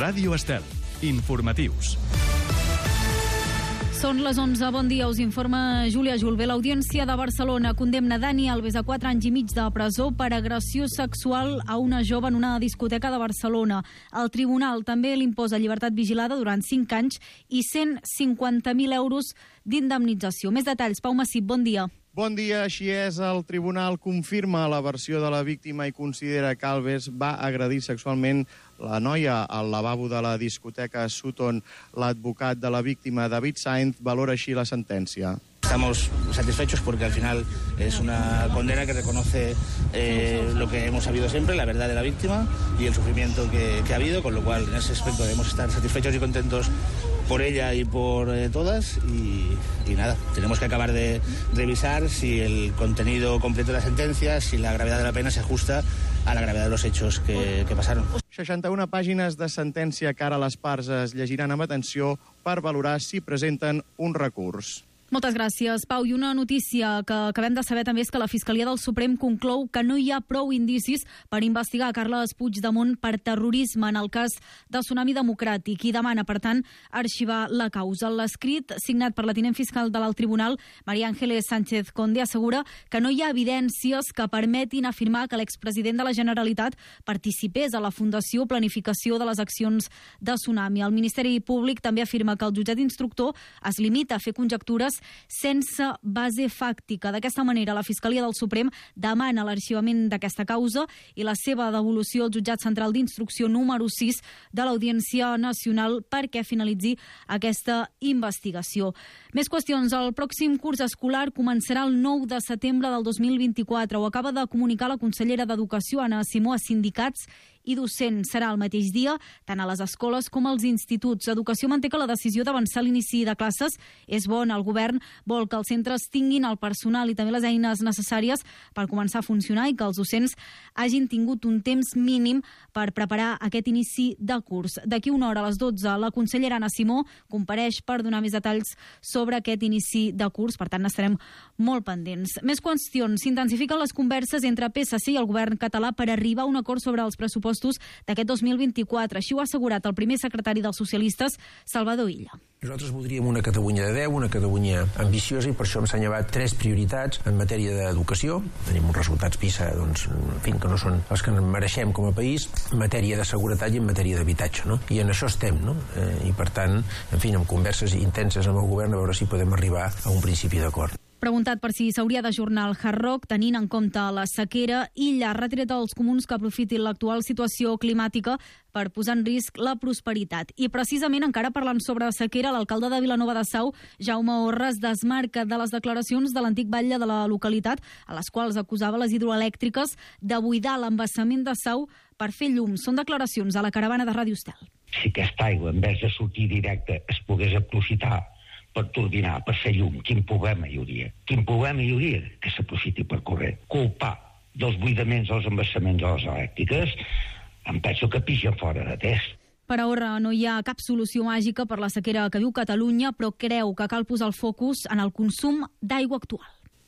Ràdio Estel. Informatius. Són les 11. Bon dia, us informa Júlia Julve. L'Audiència de Barcelona condemna Dani Alves a 4 anys i mig de presó per agressió sexual a una jove en una discoteca de Barcelona. El tribunal també li imposa llibertat vigilada durant 5 anys i 150.000 euros d'indemnització. Més detalls, Pau Massip, bon dia. Bon dia, així és. El tribunal confirma la versió de la víctima i considera que Alves va agredir sexualment la noia al lavabo de la discoteca Sutton. L'advocat de la víctima, David Sainz, valora així la sentència. Estamos satisfechos porque al final es una condena que reconoce lo que hemos sabido siempre, la verdad de la víctima y el sufrimiento que ha habido, con lo cual en ese aspecto debemos estar satisfechos y contentos por ella y por todas y nada, tenemos que acabar de revisar si el contenido completo de la sentencia, si la gravedad de la pena se ajusta a la gravedad de los hechos que pasaron. 61 pàgines de sentència que ara les parts es llegiran amb atenció per valorar si presenten un recurs. Moltes gràcies, Pau. I una notícia que acabem de saber també és que la Fiscalia del Suprem conclou que no hi ha prou indicis per investigar Carles Puigdemont per terrorisme en el cas de Tsunami Democràtic i demana, per tant, arxivar la causa. L'escrit, signat per la tinent fiscal de l'Alt Tribunal, María Ángeles Sánchez Conde, assegura que no hi ha evidències que permetin afirmar que l'expresident de la Generalitat participés a la fundació o planificació de les accions de Tsunami. El Ministeri Públic també afirma que el jutjat instructor es limita a fer conjectures sense base fàctica. D'aquesta manera, la Fiscalia del Suprem demana l'arxivament d'aquesta causa i la seva devolució al Jutjat Central d'Instrucció número 6 de l'Audiència Nacional perquè finalitzi aquesta investigació. Més qüestions. El pròxim curs escolar començarà el 9 de setembre del 2024. Ho acaba de comunicar la consellera d'Educació, Anna Simó, a sindicats i docents. Serà el mateix dia, tant a les escoles com als instituts. Educació manté que la decisió d'avançar l'inici de classes és bona. El govern vol que els centres tinguin el personal i també les eines necessàries per començar a funcionar i que els docents hagin tingut un temps mínim per preparar aquest inici de curs. D'aquí una hora, a les 12, la consellera Anna Simó compareix per donar més detalls sobre aquest inici de curs. Per tant, estarem molt pendents. Més qüestions. S'intensifiquen les converses entre PSC i el govern català per arribar a un acord sobre els pressupostos d'aquest 2024. Així ho ha assegurat el primer secretari dels socialistes, Salvador Illa. Nosaltres voldríem una Catalunya de 10, una Catalunya ambiciosa, i per això hem assenyalat 3 prioritats en matèria d'educació. Tenim uns resultats PISA, doncs, en fi, que no són els que mereixem com a país, en matèria de seguretat i en matèria d'habitatge, no? I en això estem, no? I per tant, en fi, amb converses intenses amb el govern a veure si podem arribar a un principi d'acord. Preguntat per si s'hauria d'ajornar el Hard Rock tenint en compte la sequera, Illa ha retret als comuns que aprofitin l'actual situació climàtica per posar en risc la prosperitat. I precisament, encara parlant sobre sequera, l'alcalde de Vilanova de Sau, Jaume Orra, es desmarca de les declaracions de l'antic batlle de la localitat, a les quals acusava les hidroelèctriques de buidar l'embassament de Sau per fer llum. Són declaracions a la caravana de Ràdio Estel. Si aquesta aigua, en vez de sortir directe, es pogués aprofitar per turbinar, per fer llum, quin problema hi hauria? Quin problema hi hauria que s'aprofiti per corrent? Culpar dels buidaments dels embassaments de les elèctriques, em penso que pixen fora de test. Per a Orra no hi ha cap solució màgica per la sequera que viu Catalunya, però creu que cal posar el focus en el consum d'aigua actual.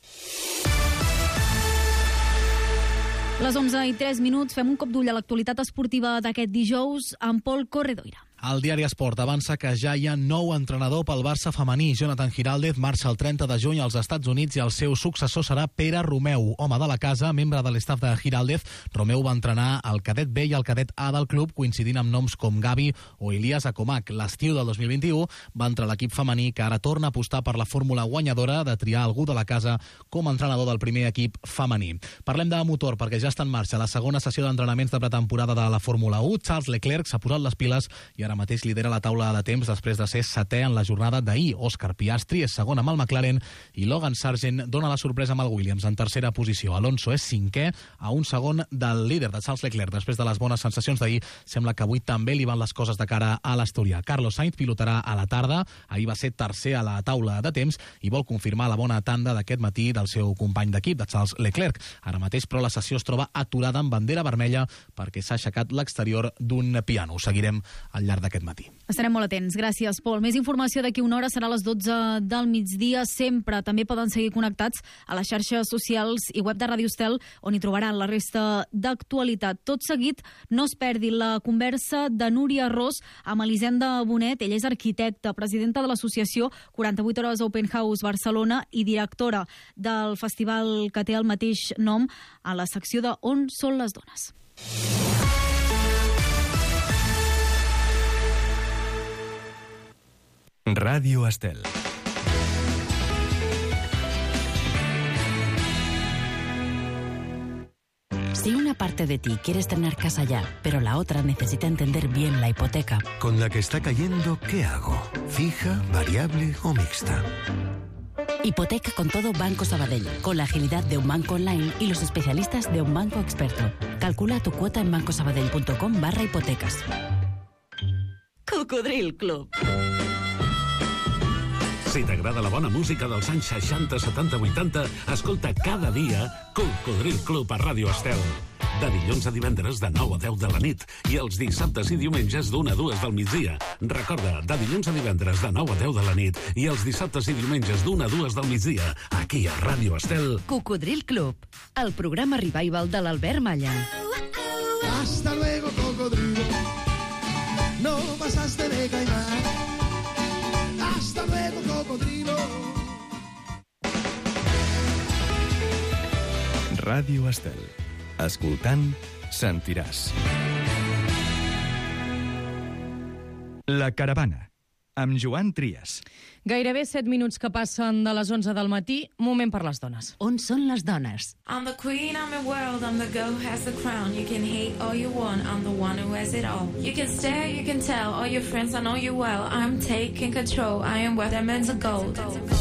Les 11:03, fem un cop d'ull a l'actualitat esportiva d'aquest dijous amb Pol Corredoira. El diari Esport avança que ja hi ha nou entrenador pel Barça femení. Jonathan Giraldez marxa el 30 de juny als Estats Units i el seu successor serà Pere Romeu, home de la casa, membre de l'estaf de Giraldez. Romeu va entrenar el cadet B i el cadet A del club, coincidint amb noms com Gavi o Elias Acomac. L'estiu del 2021 va entrar l'equip femení, que ara torna a apostar per la fórmula guanyadora de triar algú de la casa com a entrenador del primer equip femení. Parlem de motor, perquè ja està en marxa la segona sessió d'entrenaments de pretemporada de la Fórmula 1. Charles Leclerc s'ha posat les piles i ara mateix lidera la taula de temps després de ser setè en la jornada d'ahir. Oscar Piastri és segon amb el McLaren i Logan Sargent dona la sorpresa amb el Williams en tercera posició. Alonso és cinquè a un segon del líder de Charles Leclerc. Després de les bones sensacions d'ahir, sembla que avui també li van les coses de cara a l'asturià. Carlos Sainz pilotarà a la tarda. Ahir va ser tercer a la taula de temps i vol confirmar la bona tanda d'aquest matí del seu company d'equip, de Charles Leclerc. Ara mateix, però, la sessió es troba aturada amb bandera vermella perquè s'ha aixecat l'exterior d'un piano. Ho seguirem al llarg d'aquest matí. Estarem molt atents. Gràcies, Pol. Més informació d'aquí una hora serà a les 12 del migdia. Sempre també poden seguir connectats a les xarxes socials i web de Ràdio Estel, on hi trobaran la resta d'actualitat. Tot seguit, no es perdi la conversa de Núria Ros amb Elisenda Bonet. Ella és arquitecta, presidenta de l'associació 48 Hores Open House Barcelona i directora del festival que té el mateix nom a la secció de On són les dones. Radio Estel. Si una parte de ti quieres tener casa ya, pero la otra necesita entender bien la hipoteca. Con la que está cayendo, ¿qué hago? ¿Fija, variable o mixta? Hipoteca con todo Banco Sabadell, con la agilidad de un banco online y los especialistas de un banco experto. Calcula tu cuota en bancosabadell.com/hipotecas. Cocodril Club. Si t'agrada la bona música dels anys 60, 70, 80, escolta cada dia Cocodril Club a Ràdio Estel. De dilluns a divendres de 9 a 10 de la nit i els dissabtes i diumenges d'1 a 2 del migdia. Recorda, de dilluns a divendres de 9 a 10 de la nit i els dissabtes i diumenges d'1 a 2 del migdia, aquí a Ràdio Estel. Cocodril Club, el programa revival de l'Albert Malla. Hasta luego, cocodrilo. No pasaste de caimán. Hasta luego, cocodrilo. Ràdio Estel. Escoltant, sentiràs. La caravana, amb Joan Trias. Gairebé 7 minuts que passen de les 11 del matí, moment per les dones. On són les dones? I'm the queen, I'm the world, I'm the girl who has the crown. You can hate all you want, I'm the one who has it all. You can stare, you can tell, all your friends, I know you well. I'm taking control, I am worth diamonds of gold.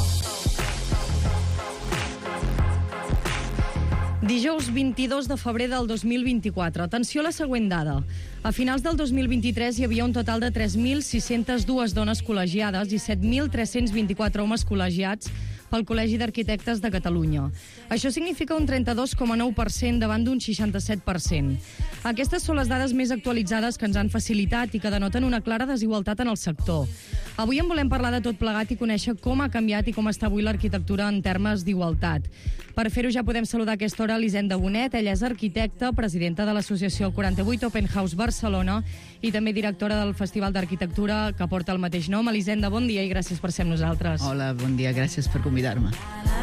Dijous 22 de febrer del 2024. Atenció a la següent dada. A finals del 2023 hi havia un total de 3.602 dones col·legiades i 7.324 homes col·legiats pel Col·legi d'Arquitectes de Catalunya. Això significa un 32,9% davant d'un 67%. Aquestes són les dades més actualitzades que ens han facilitat i que denoten una clara desigualtat en el sector. Avui en volem parlar de tot plegat i conèixer com ha canviat i com està avui l'arquitectura en termes d'igualtat. Per fer-ho ja podem saludar a aquesta hora Elisenda Bonet. Ella és arquitecta, presidenta de l'associació 48 Open House Barcelona i també directora del Festival d'Arquitectura que porta el mateix nom. Elisenda, bon dia i gràcies per ser amb nosaltres. Hola, bon dia, gràcies per convidar-me.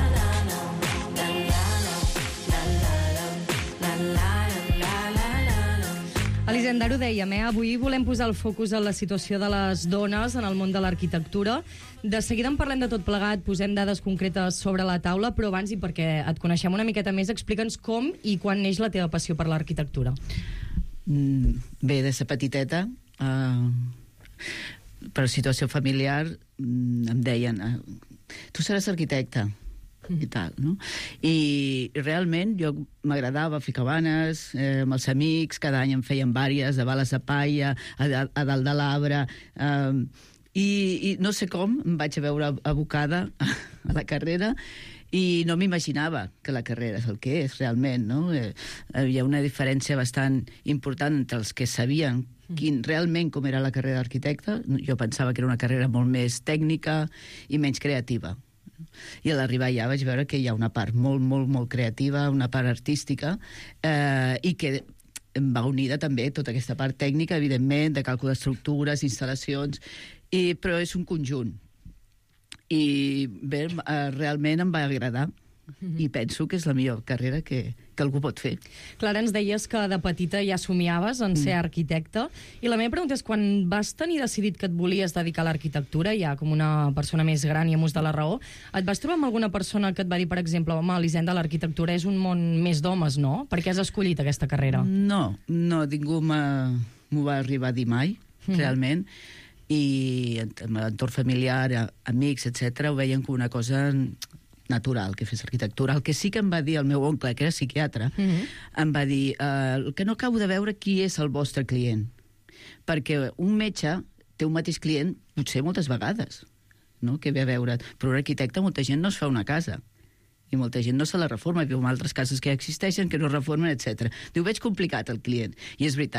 Elisenda, ara ho dèiem, avui volem posar el focus en la situació de les dones en el món de l'arquitectura. De seguida en parlem de tot plegat, posem dades concretes sobre la taula, però abans, i perquè et coneixem una miqueta més, explica'ns com i quan neix la teva passió per l'arquitectura. Bé, de ser petiteta, per situació familiar, em deien, tu seràs arquitecta, i tal, no? I realment jo m'agradava ficar banes amb els amics, cada any en feien vàries de bales de paia, a dalt de l'arbre, i no sé com em vaig veure abocada a la carrera i no m'imaginava que la carrera és el que és realment, no? Hi ha una diferència bastant important entre els que sabien realment com era la carrera d'arquitecte. Jo pensava que era una carrera molt més tècnica i menys creativa. I a l'arribar allà vaig veure que hi ha una part molt, molt, molt creativa, una part artística, i que em va unida també tota aquesta part tècnica, evidentment, de càlcul d'estructures, instal·lacions, però és un conjunt. I bé, realment em va agradar. I penso que és la millor carrera que algú pot fer. Clara, ens deies que de petita ja somiaves en ser arquitecta, i la meva pregunta és, quan vas tenir decidit que et volies dedicar a l'arquitectura, ja com una persona més gran i amb ús de la raó, et vas trobar amb alguna persona que et va dir, per exemple, home, Elisenda, l'arquitectura és un món més d'homes, no? Per què has escollit aquesta carrera? No, ningú m'ho va arribar a dir mai, realment, i en l'entorn familiar, amics, etc., ho veien com una cosa natural, que fes arquitectura. El que sí que em va dir el meu oncle, que era psiquiatre, em va dir, el que no acabo de veure qui és el vostre client. Perquè un metge té un mateix client potser moltes vegades, no? Que ve a veure. Però un arquitecte, molta gent no es fa una casa. I molta gent no se la reforma, i altres cases que existeixen, que no reformen, etc. Diu, veig complicat el client. I és veritat,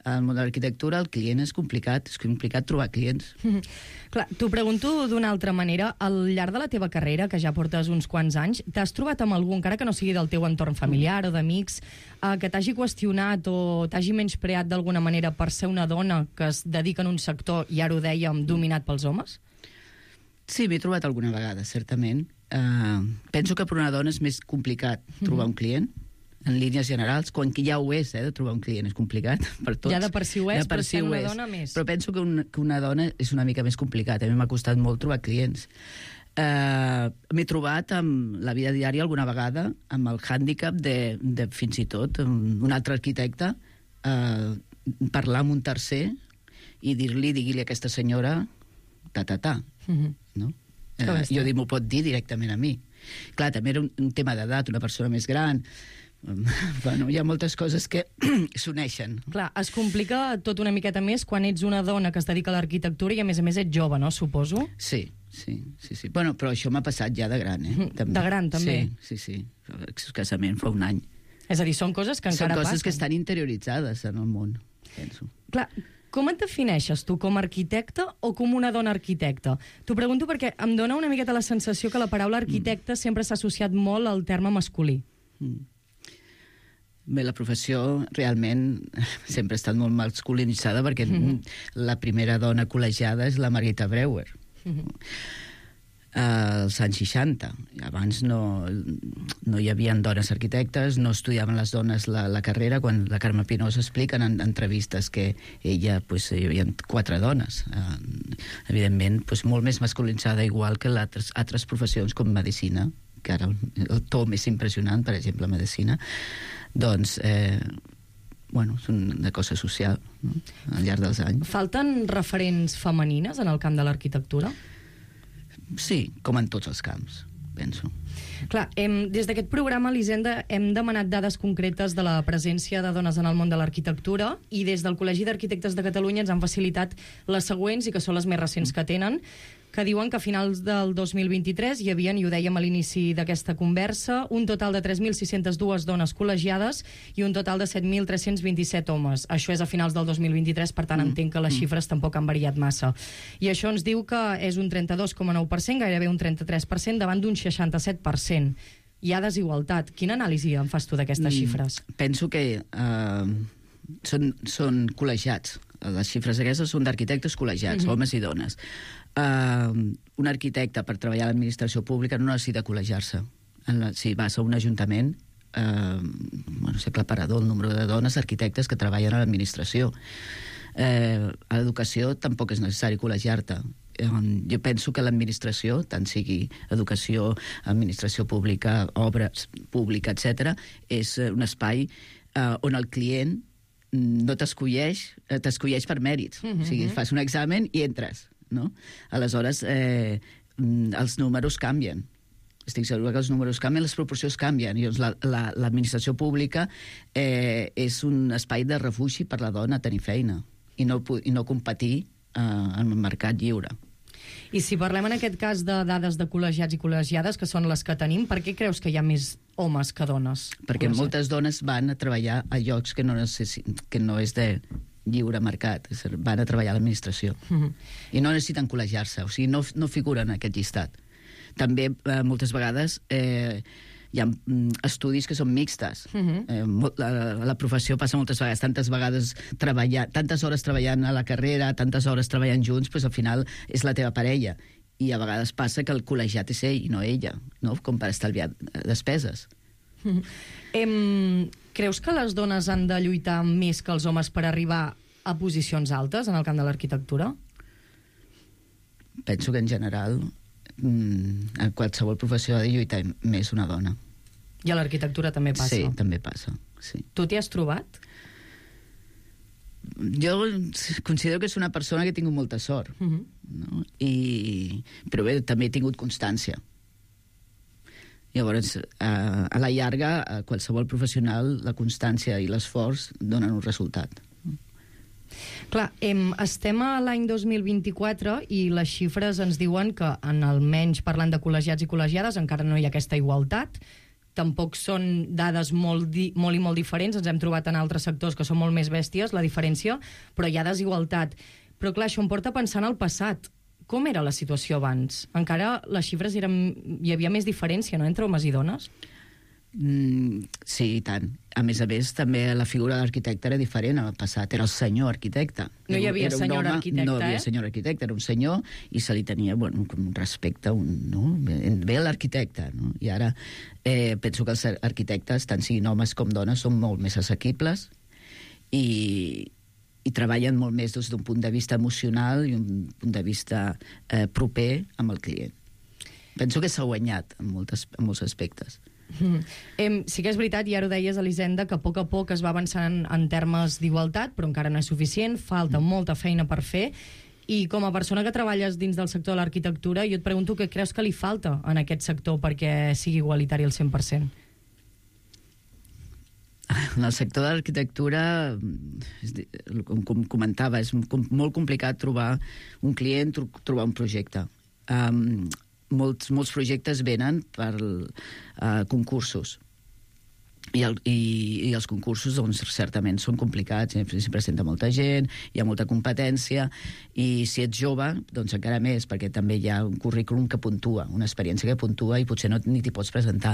al món de l'arquitectura el client és complicat trobar clients. Clar, t'ho pregunto d'una altra manera. Al llarg de la teva carrera, que ja portes uns quants anys, t'has trobat amb algú, encara que no sigui del teu entorn familiar o d'amics, que t'hagi qüestionat o t'hagi menyspreat d'alguna manera per ser una dona que es dedica en un sector, i ara ho dèiem, dominat pels homes? Sí, m'he trobat alguna vegada, certament. Penso que per una dona és més complicat trobar un client, en línies generals, quan ja ho és, de trobar un client és complicat per tots. Ja de per si ho és, però ser una dona més. Però penso que una dona és una mica més complicat. A mi m'ha costat molt trobar clients. M'he trobat amb la vida diària alguna vegada amb el hàndicap de fins i tot un altre arquitecte parlar amb un tercer i digui-li a aquesta senyora no? Jo dic, m'ho pot dir directament a mi. Clar, també era un tema d'edat, una persona més gran. Bueno, hi ha moltes coses que s'uneixen. Clar, es complica tot una miqueta més quan ets una dona que es dedica a l'arquitectura i a més ets jove, no? Suposo. Sí. Bueno, però això m'ha passat ja de gran, També. De gran, també? Sí. Escassament fa un any. És a dir, són coses que encara passen. Són coses que estan interioritzades en el món, penso. Clar, com et defineixes tu, com a arquitecte o com una dona arquitecta? T'ho pregunto perquè em dona una miqueta la sensació que la paraula arquitecte sempre s'ha associat molt al terme masculí. Bé, la professió realment sempre ha estat molt masculinitzada perquè la primera dona col·legiada és la Margarita Breuer, als anys 60. Abans no hi havia dones arquitectes, no estudiaven les dones la carrera, quan la Carme Pinós explica en entrevistes que ella, hi havia 4 dones. Evidentment, molt més masculinitzada, igual que altres professions com medicina, que ara el to més impressionant, per exemple, medicina, doncs, és una cosa social, no? Al llarg dels anys. Falten referents femenines en el camp de l'arquitectura? Sí, com en tots els camps, penso. Clar, des d'aquest programa, Elisenda, hem demanat dades concretes de la presència de dones en el món de l'arquitectura i des del Col·legi d'Arquitectes de Catalunya ens han facilitat les següents, i que són les més recents que tenen, que diuen que a finals del 2023 hi havia, i ho dèiem a l'inici d'aquesta conversa, un total de 3.602 dones col·legiades i un total de 7.327 homes. Això és a finals del 2023, per tant entenc que les xifres tampoc han variat massa. I això ens diu que és un 32,9%, gairebé un 33%, davant d'un 67%. Hi ha desigualtat. Quina anàlisi en fas tu d'aquestes xifres? Penso que són col·legiats. Les xifres aquestes són d'arquitectes col·legiats, homes i dones. Un arquitecte, per treballar a l'administració pública, no necessita col·legiar-se. Si vas a un ajuntament, és aclaparador el nombre de dones arquitectes que treballen a l'administració. A l'educació tampoc és necessari col·legiar-te. Jo penso que l'administració, tant sigui educació, administració pública, obres pública, etc., és un espai on el client no t'escolleix per mèrits. O sigui, fas un examen i entres, no? Aleshores, els números canvien. Estic segura que els números canvien, les proporcions canvien. I l'administració pública és un espai de refugi per la dona a tenir feina i no competir en el mercat lliure. I si parlem en aquest cas de dades de col·legiats i col·legiades, que són les que tenim, per què creus que hi ha més homes que dones? Perquè moltes dones van a treballar a llocs que no és de lliure mercat, van a treballar a l'administració. I no necessiten col·legiar-se, o sigui, no figuren en aquest llistat. També, moltes vegades, hi ha estudis que són mixtes. La professió passa moltes vegades, tantes hores treballant a la carrera, tantes hores treballant junts, al final és la teva parella. I a vegades passa que el col·legiat és ell i no ella, no? Com per estalviar despeses. Creus que les dones han de lluitar més que els homes per arribar a posicions altes en el camp de l'arquitectura? Penso que en general en qualsevol professió ha de lluitar més una dona. I a l'arquitectura també passa? Sí, també passa. Sí. Tu t'hi has trobat? Jo considero que és una persona que he tingut molta sort, no? Però bé, també he tingut constància. Llavors, a la llarga, a qualsevol professional, la constància i l'esforç donen un resultat. Clar, estem a l'any 2024 i les xifres ens diuen que, almenys parlant de col·legiats i col·legiades, encara no hi ha aquesta igualtat. tampoc són dades molt i molt diferents, ens hem trobat en altres sectors que són molt més bèsties, la diferència, però hi ha desigualtat. Però clar, això em porta a pensar en el passat. Com era la situació abans? Encara les xifres hi havia més diferència, no?, entre homes i dones? Sí, i tant. A més, també la figura de l'arquitecte era diferent al passat, era el senyor arquitecte. No hi havia senyor arquitecte, No hi havia senyor arquitecte, era un senyor i se li tenia un respecte, bé l'arquitecte, no? I ara penso que els arquitectes, tant siguin homes com dones, són molt més assequibles i treballen molt més des d'un punt de vista emocional i un punt de vista proper amb el client. Penso que s'ha guanyat en molts aspectes. Sí que és veritat, i ara ho deies, Elisenda, que a poc es va avançant en termes d'igualtat, però encara no és suficient, falta molta feina per fer. I com a persona que treballes dins del sector de l'arquitectura, jo et pregunto què creus que li falta en aquest sector perquè sigui igualitari al 100%? En el sector de l'arquitectura, com comentava, és molt complicat trobar un client, trobar un projecte. Molts projectes venen per concursos i els concursos doncs, certament són complicats, s'hi presenta molta gent, hi ha molta competència i si ets jove, doncs encara més, perquè també hi ha un currículum que puntua, una experiència que puntua i potser ni t'hi pots presentar.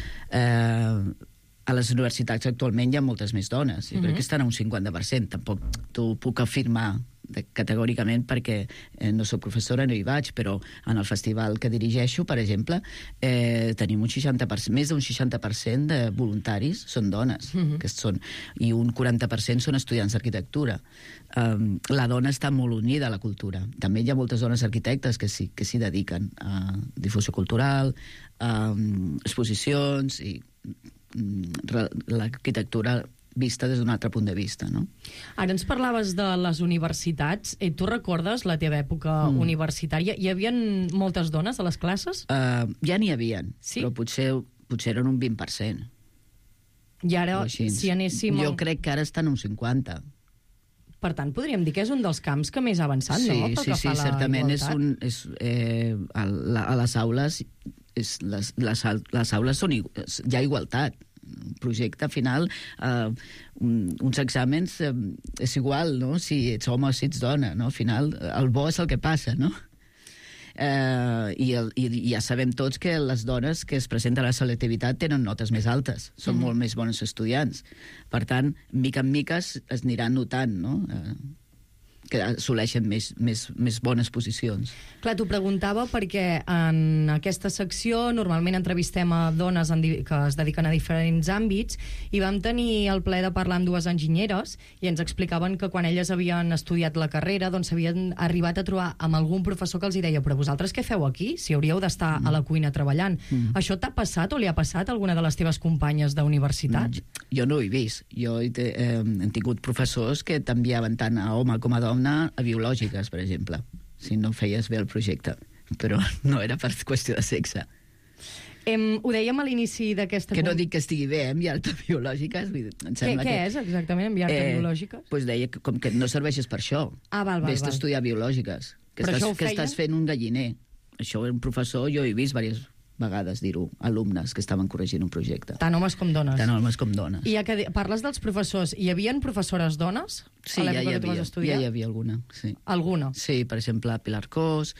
A les universitats actualment hi ha moltes més dones, jo crec que estan a un 50%, tampoc t'ho puc afirmar categòricament perquè no soc professora, no hi vaig, però en el festival que dirigeixo, per exemple, tenim més d'un 60% de voluntaris són dones, i un 40% són estudiants d'arquitectura. La dona està molt unida a la cultura. També hi ha moltes dones arquitectes que s'hi dediquen a difusió cultural, a exposicions i l'arquitectura vista des d'un altre punt de vista, no? Ara ens parlaves de les universitats. Tu recordes la teva època universitària? Hi havia moltes dones a les classes? Ja n'hi havia, però potser eren un 20%. I ara, si anéssim... Jo crec que ara estan un 50%. Per tant, podríem dir que és un dels camps que més ha avançat, no? Sí, certament. A les aules les aules són... Hi ha igualtat. Un projecte final, uns exàmens, és igual, no?, si ets home o si ets dona, no? Al final, el bo és el que passa, no? I ja sabem tots que les dones que es presenten a la selectivitat tenen notes més altes, són molt més bones estudiants. Per tant, mica en mica es aniran notant, no?, que assoleixen més bones posicions. Clar, t'ho preguntava perquè en aquesta secció normalment entrevistem a dones que es dediquen a diferents àmbits i vam tenir el plaer de parlar amb dues enginyeres i ens explicaven que quan elles havien estudiat la carrera doncs s'havien arribat a trobar amb algun professor que els deia però vosaltres què feu aquí? Si hauríeu d'estar a la cuina treballant. Això t'ha passat o li ha passat a alguna de les teves companyes d'universitat? Jo no ho he vist. Jo he tingut professors que t'enviaven tant a home com a dona a biològiques, per exemple, si no feies bé el projecte. Però no era per qüestió de sexe. Ho dèiem a l'inici d'aquesta... Que no dic que estigui bé, enviar-te biològiques. Què és exactament enviar-te biològiques? Doncs deia que com que no serveixes per això. Val. Vés a estudiar biològiques. Que estàs fent un galliner. Això un professor, jo he vist diverses vegades dir-ho, alumnes que estaven corregint un projecte. Tant homes com dones. Tant homes com dones. I ja que parles dels professors, hi havia professores dones? Sí, ja hi havia alguna. Sí. Alguna? Sí, per exemple, Pilar Cos,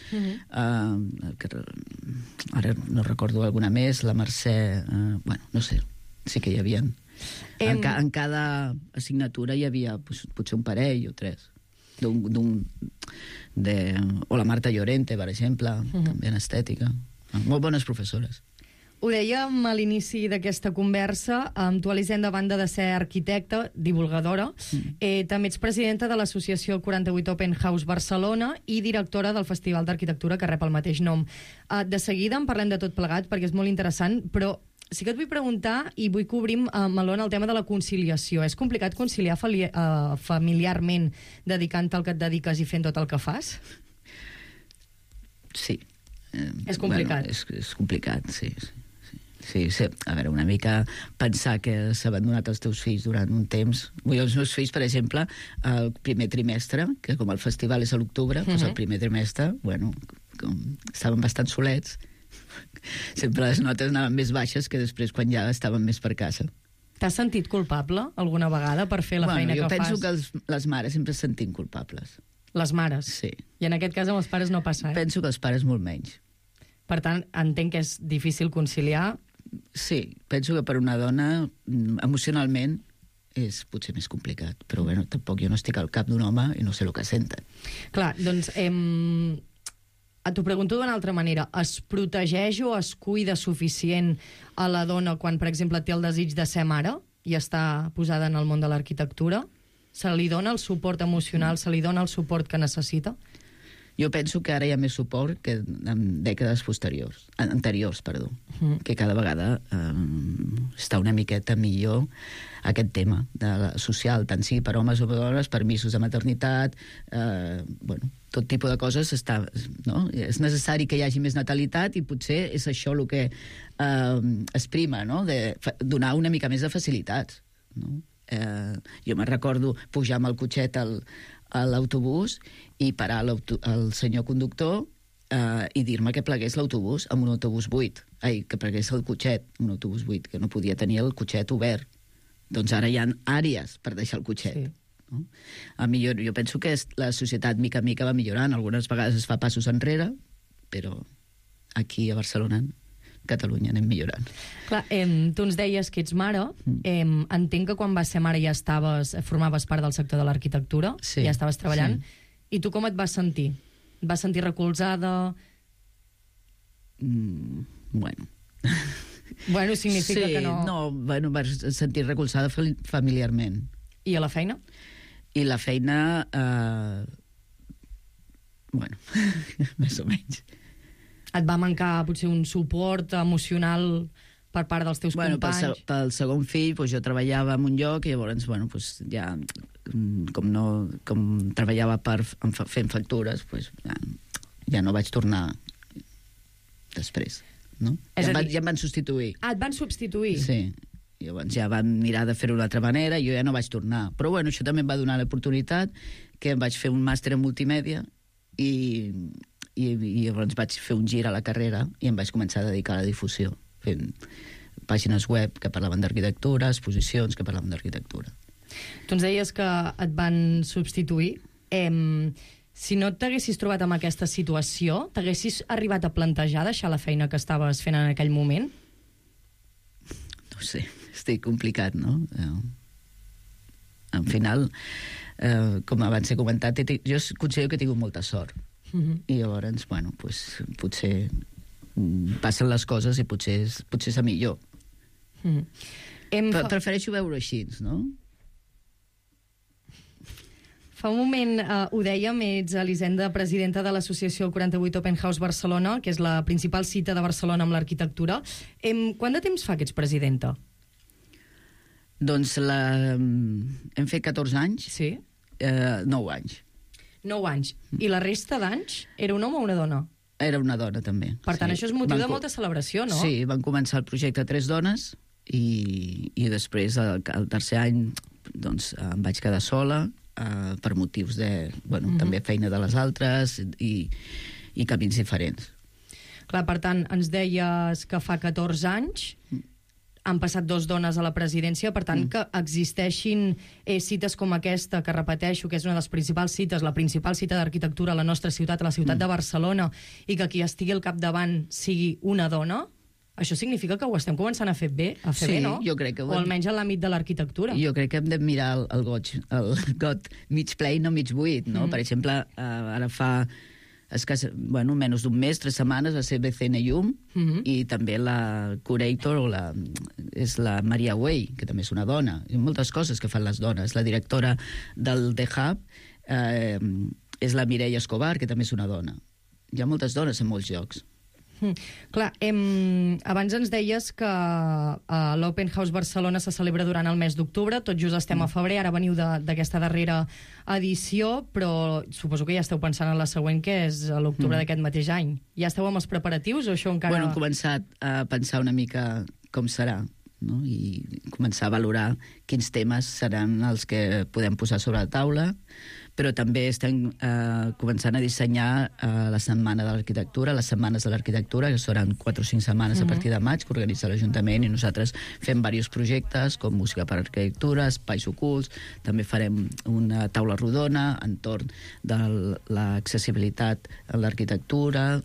ara no recordo alguna més, la Mercè, no sé, sí que hi havia. En cada assignatura hi havia potser un parell o tres. O la Marta Llorente, per exemple, també en estètica. Molt bones professores. Ho dèiem a l'inici d'aquesta conversa, amb tu, Elisenda, a banda de ser arquitecta, divulgadora, també ets presidenta de l'associació 48 Open House Barcelona i directora del Festival d'Arquitectura que rep el mateix nom. De seguida en parlem de tot plegat perquè és molt interessant, però sí que et vull preguntar i vull que obrim meló en el tema de la conciliació. És complicat conciliar familiarment dedicant-te al que et dediques i fent tot el que fas? Sí. És complicat. És complicat, sí. A veure, una mica pensar que s'ha abandonat els teus fills durant un temps. Els meus fills, per exemple, el primer trimestre, que com el festival és a l'octubre, doncs el primer trimestre, estaven bastant solets, Sempre les notes anaven més baixes que després quan ja estaven més per casa. T'has sentit culpable alguna vegada per fer la feina que fas? Jo penso que les mares sempre es sentim culpables. Les mares? Sí. I en aquest cas amb els pares no passa, Penso que els pares molt menys. Per tant, entenc que és difícil conciliar. Sí, penso que per una dona emocionalment és potser més complicat, però bueno, tampoc jo no estic al cap d'un home i no sé el que senten. Clar, doncs t'ho pregunto d'una altra manera. Es protegeix o es cuida suficient a la dona quan, per exemple, té el desig de ser mare i està posada en el món de l'arquitectura? Se li dona el suport emocional, se li dona el suport que necessita? Jo penso que ara hi ha més suport que en dècades anteriors, que cada vegada està una miqueta millor aquest tema social, tant sigui per homes o per dones, permisos de maternitat, tot tipus de coses no? És necessari que hi hagi més natalitat i potser és això el que es prima, no? De donar una mica més de facilitats, no? Jo me'n recordo pujar amb el cotxet a l'autobús i parar el senyor conductor i dir-me que plegués l'autobús amb un autobús buit. Que plegués el cotxet, un autobús buit, que no podia tenir el cotxet obert. Doncs ara hi ha àrees per deixar el cotxet. Sí. No? Jo penso que la societat mica en mica va millorant. Algunes vegades es fa passos enrere, però aquí a Barcelona, Catalunya, anem millorant. Clar, tu ens deies que ets mare. Entenc que quan vas ser mare ja formaves part del sector de l'arquitectura, ja estaves treballant. I tu com et vas sentir? Et vas sentir recolzada? Bueno, significa que no... No, vas sentir recolzada familiarment. I a la feina? I la feina... més o menys. Et va mancar potser un suport emocional per part dels teus companys? Pel segon fill, jo treballava en un lloc i llavors, ja com treballava fent factures, ja no vaig tornar després, no? Ja em van substituir. Et van substituir? Sí. Llavors ja van mirar de fer-ho d'una altra manera i jo ja no vaig tornar. Però això també em va donar l'oportunitat que em vaig fer un màster en multimèdia i llavors vaig fer un gir a la carrera i em vaig començar a dedicar a la difusió, fent pàgines web que parlaven d'arquitectura, exposicions que parlaven d'arquitectura. Tu ens deies que et van substituir. Si no t'haguessis trobat en aquesta situació, t'haguessis arribat a plantejar deixar la feina que estaves fent en aquell moment? No sé, estic complicat, no? Al final, com abans he comentat, jo considero que he tingut molta sort. I llavors, potser passen les coses i potser és millor. Prefereixo veure així, no? Fa un moment ho dèiem, ets Elisenda, presidenta de l'associació 48 Open House Barcelona, que és la principal cita de Barcelona amb l'arquitectura. Quant de temps fa que ets presidenta? Doncs hem fet 14 anys. Sí? 9 anys. 9 anys. I la resta d'anys era un home o una dona? Era una dona, també. Per tant, això és motiu de molta celebració, no? Sí, van començar el projecte 3 dones i després, el tercer any, em vaig quedar sola per motius de, també feina de les altres i camins diferents. Clar, per tant, ens deies que fa 14 anys han passat 2 dones a la presidència, per tant, que existeixin cites com aquesta, que repeteixo, que és una de les principals cites, la principal cita d'arquitectura a la nostra ciutat, a la ciutat de Barcelona, i que qui estigui al capdavant sigui una dona, això significa que ho estem començant a fer bé, no? Jo crec que o almenys en l'àmbit de l'arquitectura. Jo crec que hem de mirar el got mig ple i no mig buit, no? Per exemple, ara fa menys d'un mes, 3 setmanes, va ser BCN Llum, i també la curator és la Maria Güell, que també és una dona. Hi ha moltes coses que fan les dones. La directora del The Hub és la Mireia Escobar, que també és una dona. Hi ha moltes dones en molts llocs. Clar, abans ens deies que l'Open House Barcelona se celebra durant el mes d'octubre, tot just estem a febrer, ara veniu d'aquesta darrera edició, però suposo que ja esteu pensant en la següent, que és a l'octubre d'aquest mateix any. Ja esteu amb els preparatius o això encara... Hem començat a pensar una mica com serà, no? I començar a valorar quins temes seran els que podem posar sobre la taula, però també estem començant a dissenyar la Setmana de l'Arquitectura, les Setmanes de l'Arquitectura, que seran 4 o 5 setmanes a partir de maig, que organitza l'Ajuntament, i nosaltres fem diversos projectes, com música per arquitectura, espais ocults, també farem una taula rodona entorn de l'accessibilitat a l'arquitectura,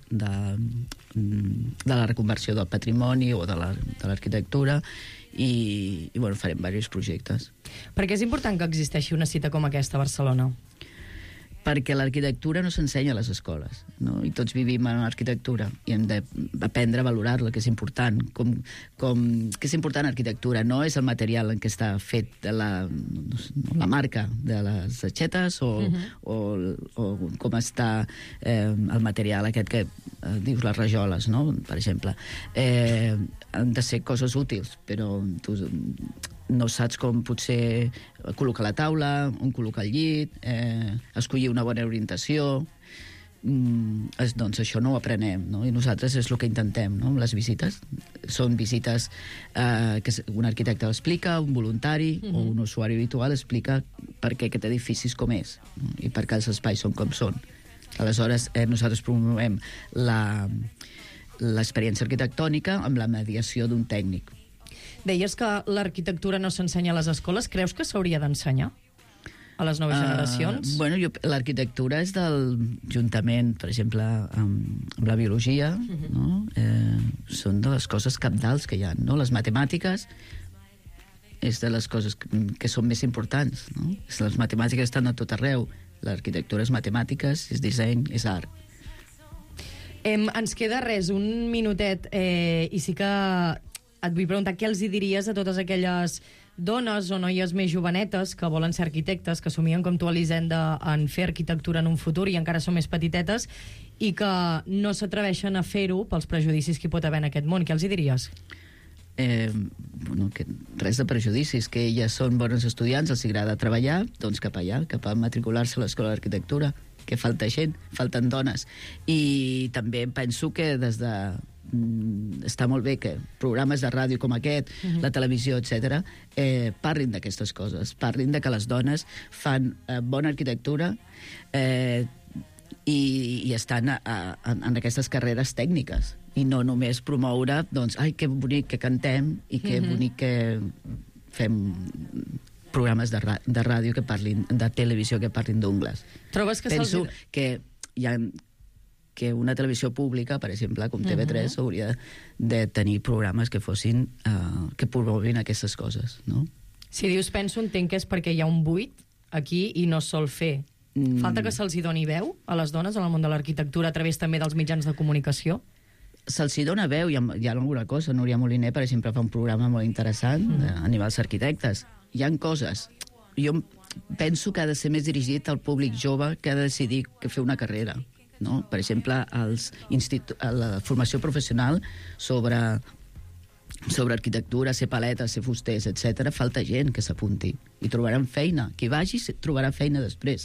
de la reconversió del patrimoni o de l'arquitectura, i bueno, farem diversos projectes. Per què és important que existeixi una cita com aquesta a Barcelona? Perquè l'arquitectura no s'ensenya a les escoles, no? I tots vivim en l'arquitectura i hem d'aprendre a valorar-la, que és important. Que és important l'arquitectura, no és el material en què està fet la marca de les aixetes o com està el material aquest que dius les rajoles, no? Per exemple. Han de ser coses útils, però tu no saps com potser col·locar la taula, on col·locar el llit, escollir una bona orientació. Doncs això no ho aprenem, no? I nosaltres és el que intentem, no? Amb les visites. Són visites que un arquitecte explica, un voluntari o un usuari habitual explica per què aquest edifici és com és, no? I per què els espais són com són. Aleshores, nosaltres promovem l'experiència arquitectònica amb la mediació d'un tècnic. Deies que l'arquitectura no s'ensenya a les escoles. Creus que s'hauria d'ensenyar a les noves generacions? Bueno, l'arquitectura és del juntament, per exemple, amb la biologia, no? Són de les coses cabdals que hi ha, no? Les matemàtiques és de les coses que són més importants, no? Les matemàtiques estan a tot arreu. L'arquitectura és matemàtiques, és disseny, és art. Ens queda res, un minutet, i sí que et vull preguntar què els hi diries a totes aquelles dones o noies més jovenetes que volen ser arquitectes, que somien com tu, Elisenda, en fer arquitectura en un futur i encara són més petitetes i que no s'atreveixen a fer-ho pels prejudicis que hi pot haver en aquest món. Què els hi diries? Bueno, que res de prejudicis, que elles són bones estudiants, els agrada treballar, doncs cap allà, cap a matricular-se a l'Escola d'Arquitectura, que falta gent, falten dones. I també penso que des de està molt bé que programes de ràdio com aquest, la televisió, etc., parlin d'aquestes coses, parlin de que les dones fan bona arquitectura i estan en aquestes carreres tècniques, i no només promoure, doncs, ai, que bonic que cantem i que bonic que fem programes de ràdio que parlin, de televisió que parlin d'ungles. Trobes que penso que hi ha que una televisió pública, per exemple, com TV3, hauria de tenir programes que fossin que promovin aquestes coses, no? Si dius penso, entenc que és perquè hi ha un buit aquí i no es sol fer. Falta que se'ls hi doni veu a les dones en el món de l'arquitectura a través també dels mitjans de comunicació? Se'ls hi dona veu, hi ha alguna cosa. Núria Moliner, per exemple, fa un programa molt interessant a nivell dels arquitectes. Hi ha coses. Jo penso que ha de ser més dirigit al públic jove que ha de decidir fer una carrera, no? Per exemple, la formació professional sobre arquitectura, ser paletes, ser fusters, etc. Falta gent que s'apunti i trobaran feina. Qui vagi trobarà feina després.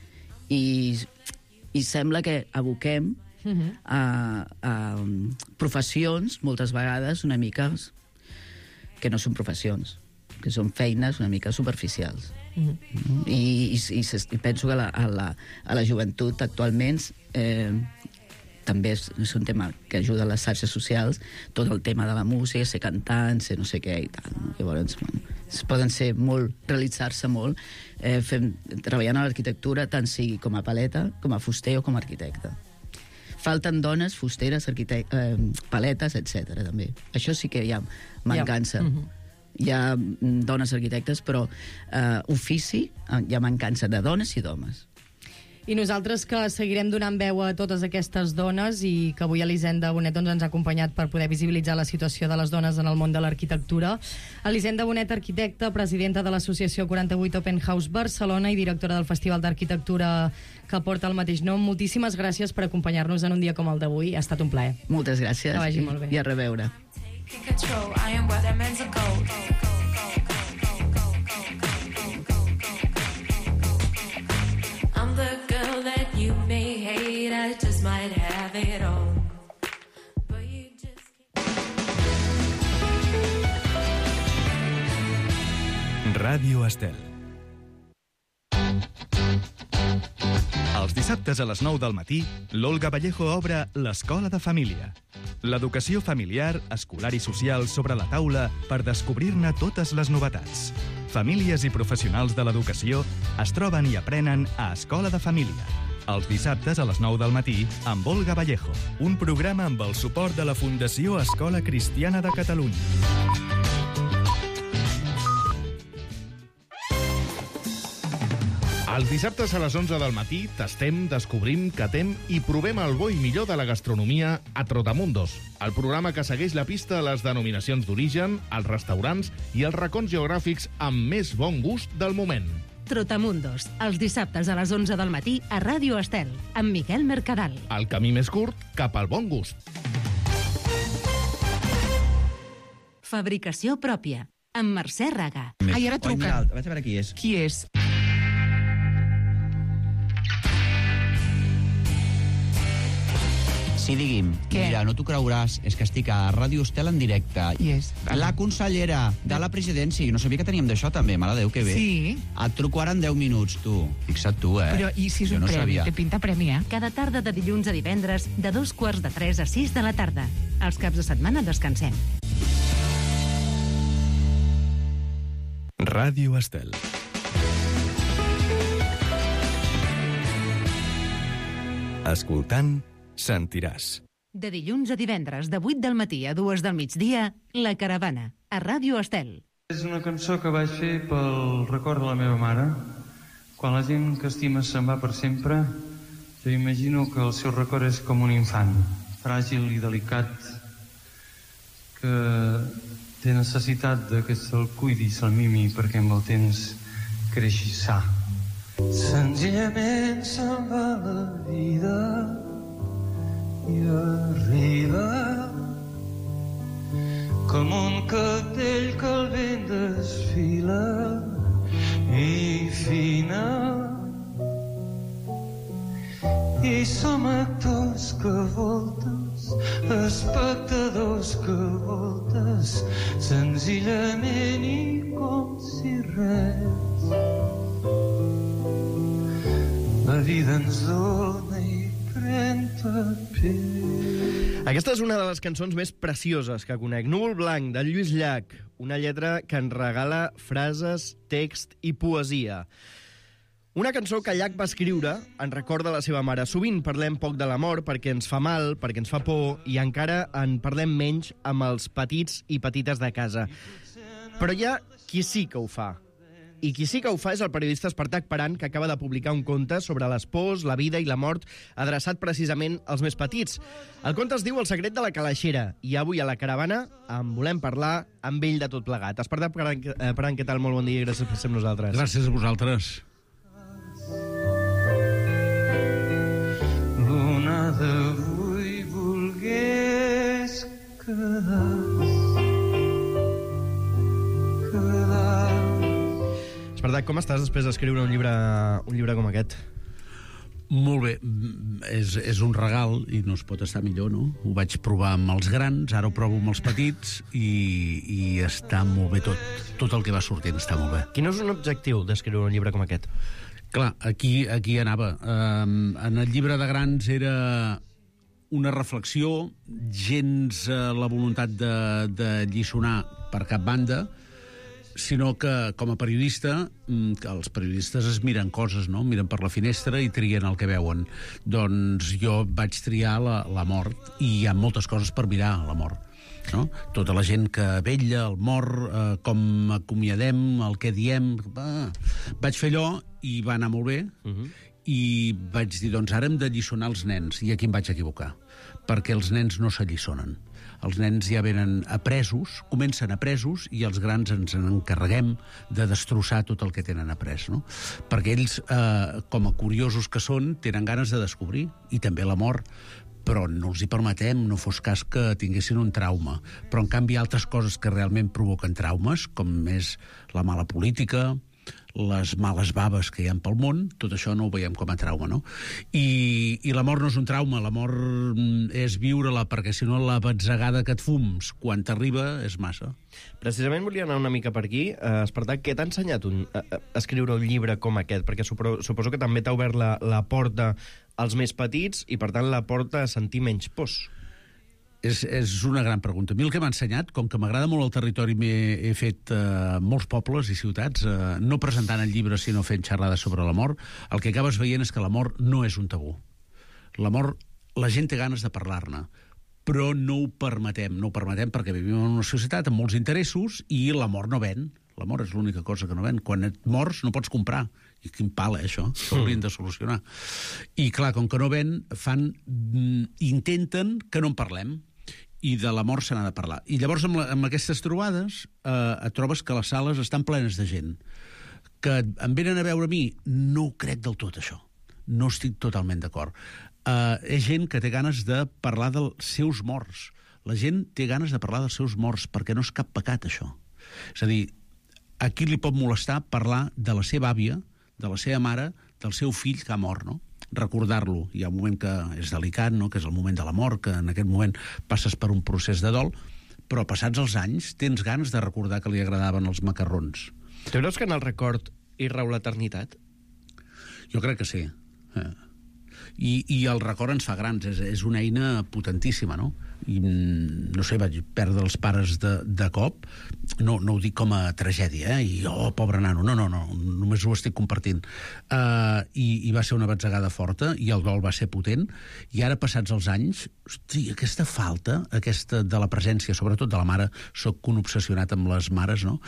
I sembla que aboquem a professions, moltes vegades, una mica que no són professions, que són feines una mica superficials. I penso que a la joventut actualment també és un tema que ajuda a les xarxes socials, tot el tema de la música, ser cantant, ser no sé què i tal. Llavors, poden ser molt, realitzar-se molt treballant a l'arquitectura, tant sigui com a paleta, com a fuster o com a arquitecte. Falten dones, fusteres, paletes, etc. també. Això sí que hi ha mancança. Hi ha dones arquitectes, però ofici hi ha mancança de dones i d'homes. I nosaltres que seguirem donant veu a totes aquestes dones i que avui Elisenda Bonet ens ha acompanyat per poder visibilitzar la situació de les dones en el món de l'arquitectura. Elisenda Bonet, arquitecta, presidenta de l'associació 48 Open House Barcelona i directora del Festival d'Arquitectura que porta el mateix nom. Moltíssimes gràcies per acompanyar-nos en un dia com el d'avui. Ha estat un plaer. Moltes gràcies. Que vagi molt bé. I a reveure. I just might have it all. Ràdio Estel. Els dissabtes a les 9 del matí, l'Olga Vallejo obre l'Escola de Família. L'educació familiar, escolar i social sobre la taula per descobrir-ne totes les novetats. Famílies i professionals de l'educació es troben i aprenen a Escola de Família. Els dissabtes a les 9 del matí amb Olga Vallejo. Un programa amb el suport de la Fundació Escola Cristiana de Catalunya. Els dissabtes a les 11 del matí tastem, descobrim, catem i provem el bo i millor de la gastronomia a Trotamundos, el programa que segueix la pista a les denominacions d'origen, als restaurants i als racons geogràfics amb més bon gust del moment. Trotamundos, els dissabtes a les 11 del matí a Ràdio Estel, amb Miquel Mercadal. El camí més curt cap al bon gust. Fabricació pròpia, amb Mercè Raga. Ai, ara truca. Vaig a veure qui és. Qui és? Sí, digui'm. Què? Mira, no t'ho creuràs, és que estic a Ràdio Estel en directe. Qui és? La consellera de la presidència. No sabia que teníem d'això, també. Mare Déu, que bé. Sí. Et truco ara en 10 minuts, tu. Fixa't tu, Però i si és un premi? Té pinta premi, Cada tarda de dilluns a divendres, de 2:45 a 6 de la tarda. Els caps de setmana descansem. Ràdio Estel. Escoltant, sentiràs. De dilluns a divendres, de 8 del matí a 2 del migdia, La Caravana, a Ràdio Estel. És una cançó que vaig fer pel record de la meva mare. Quan la gent que estimes se'n va per sempre, jo imagino que el seu record és com un infant, fràgil i delicat, que té necessitat que se'l cuidi, se'l mimi, perquè amb el temps creixi sa. Senzillament se'n va la vida i arriba com un cartell que el vent desfila i fina, i som actors que voltes, espectadors que voltes, senzillament i com si res. La vida ens dona i pren paper. Aquesta és una de les cançons més precioses que conec. Núvol blanc, de Lluís Llach. Una lletra que ens regala frases, text i poesia. Una cançó que Llach va escriure en record de la seva mare. Sovint parlem poc de l'amor perquè ens fa mal, perquè ens fa por, i encara en parlem menys amb els petits i petites de casa. Però hi ha qui sí que ho fa. I qui sí que ho fa és el periodista Espartac Paran, que acaba de publicar un conte sobre les pors, la vida i la mort, adreçat precisament als més petits. El conte es diu El secret de la calaixera, i avui a La Caravana en volem parlar amb ell de tot plegat. Espartac Paran, què tal? Molt bon dia i gràcies per ser amb nosaltres. Gràcies a vosaltres. L'una d'avui volgués quedar. Espartac, com estàs després d'escriure un llibre com aquest? Molt bé, és un regal i no es pot estar millor, no? Ho vaig provar amb els grans, ara ho provo amb els petits i està molt bé tot. Tot el que va sortint està molt bé. Quin és un objectiu d'escriure un llibre com aquest? Clar, aquí anava. En el llibre de grans era una reflexió, gens la voluntat de lliçonar per cap banda, sinó que, com a periodista, els periodistes es miren coses, no? Miren per la finestra i trien el que veuen. Doncs jo vaig triar la mort, i hi ha moltes coses per mirar la mort, no? Tota la gent que vetlla, el mort, com acomiadem, el que diem. Vaig fer allò i va anar molt bé, i vaig dir, doncs ara hem de lliçonar els nens, i aquí em vaig equivocar, perquè els nens no s'alliçonen. Els nens ja venen apresos, comencen apresos, i els grans ens en encarreguem de destrossar tot el que tenen après, no? Perquè ells, com a curiosos que són, tenen ganes de descobrir, i també la mort, però no els hi permetem, no fos cas que tinguessin un trauma. Però, en canvi, altres coses que realment provoquen traumes, com és la mala política, les males baves que hi ha pel món, tot això no ho veiem com a trauma, no? I la mort no és un trauma, la mort és viure-la, perquè si no la batzegada que et fums quan t'arriba és massa. Precisament volia anar una mica per aquí. Espartac, què t'ha ensenyat escriure un llibre com aquest? Perquè suposo que també t'ha obert la porta als més petits i, per tant, la porta a sentir menys pors. És una gran pregunta. A mi el que m'ha ensenyat, com que m'agrada molt el territori, he fet molts pobles i ciutats, no presentant el llibre, sinó fent xerrades sobre la mort, el que acabes veient és que la mort no és un tabú. La mort, la gent té ganes de parlar-ne, però no ho permetem. No ho permetem perquè vivim en una societat amb molts interessos i la mort no ven. La mort és l'única cosa que no ven. Quan et mors no pots comprar. I quin pal, això? Això ho haurien de solucionar. I clar, com que no ven, intenten que no en parlem. I de la mort se n'ha de parlar. I llavors, amb aquestes trobades, et trobes que les sales estan plenes de gent. Que em venen a veure a mi? No ho crec del tot, això. No estic totalment d'acord. És gent que té ganes de parlar dels seus morts. La gent té ganes de parlar dels seus morts, perquè no és cap pecat, això. És a dir, a qui li pot molestar parlar de la seva àvia, de la seva mare, del seu fill que ha mort, no? Recordar-lo. Hi ha un moment que és delicat, no? Que és el moment de la mort, que en aquest moment passes per un procés de dol, però passats els anys tens ganes de recordar que li agradaven els macarrons. Tu creus que en el record hi rau l'eternitat? Jo crec que sí. I el record ens fa grans, és una eina potentíssima, no? I, no sé, vaig perdre els pares de cop, no ho dic com a tragèdia, i pobre nano, no, només ho estic compartint. I va ser una batzegada forta, i el dol va ser potent, i ara, passats els anys, hosti, aquesta falta, aquesta de la presència, sobretot de la mare, soc un obsessionat amb les mares, no?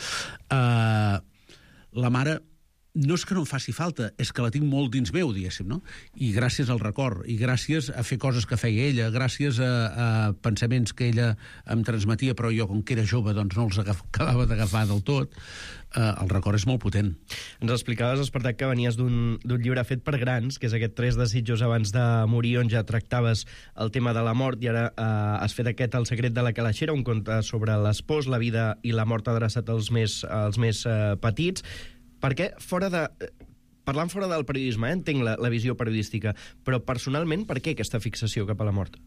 La mare no és que no em faci falta, és que la tinc molt dins meu, diguéssim, no? I gràcies al record, i gràcies a fer coses que feia ella, gràcies a pensaments que ella em transmetia, però jo, com que era jove, doncs no els acabava d'agafar del tot, el record és molt potent. Ens explicaves, Espartac, que venies d'un llibre fet per grans, que és aquest 3 desitjos abans de morir, on ja tractaves el tema de la mort, i ara has fet aquest El secret de la calaixera, un conte sobre l'espòs, la vida i la mort adreçat als més petits. Perquè parlant fora del periodisme, entenc la visió periodística, però personalment, per què aquesta fixació cap a la mort?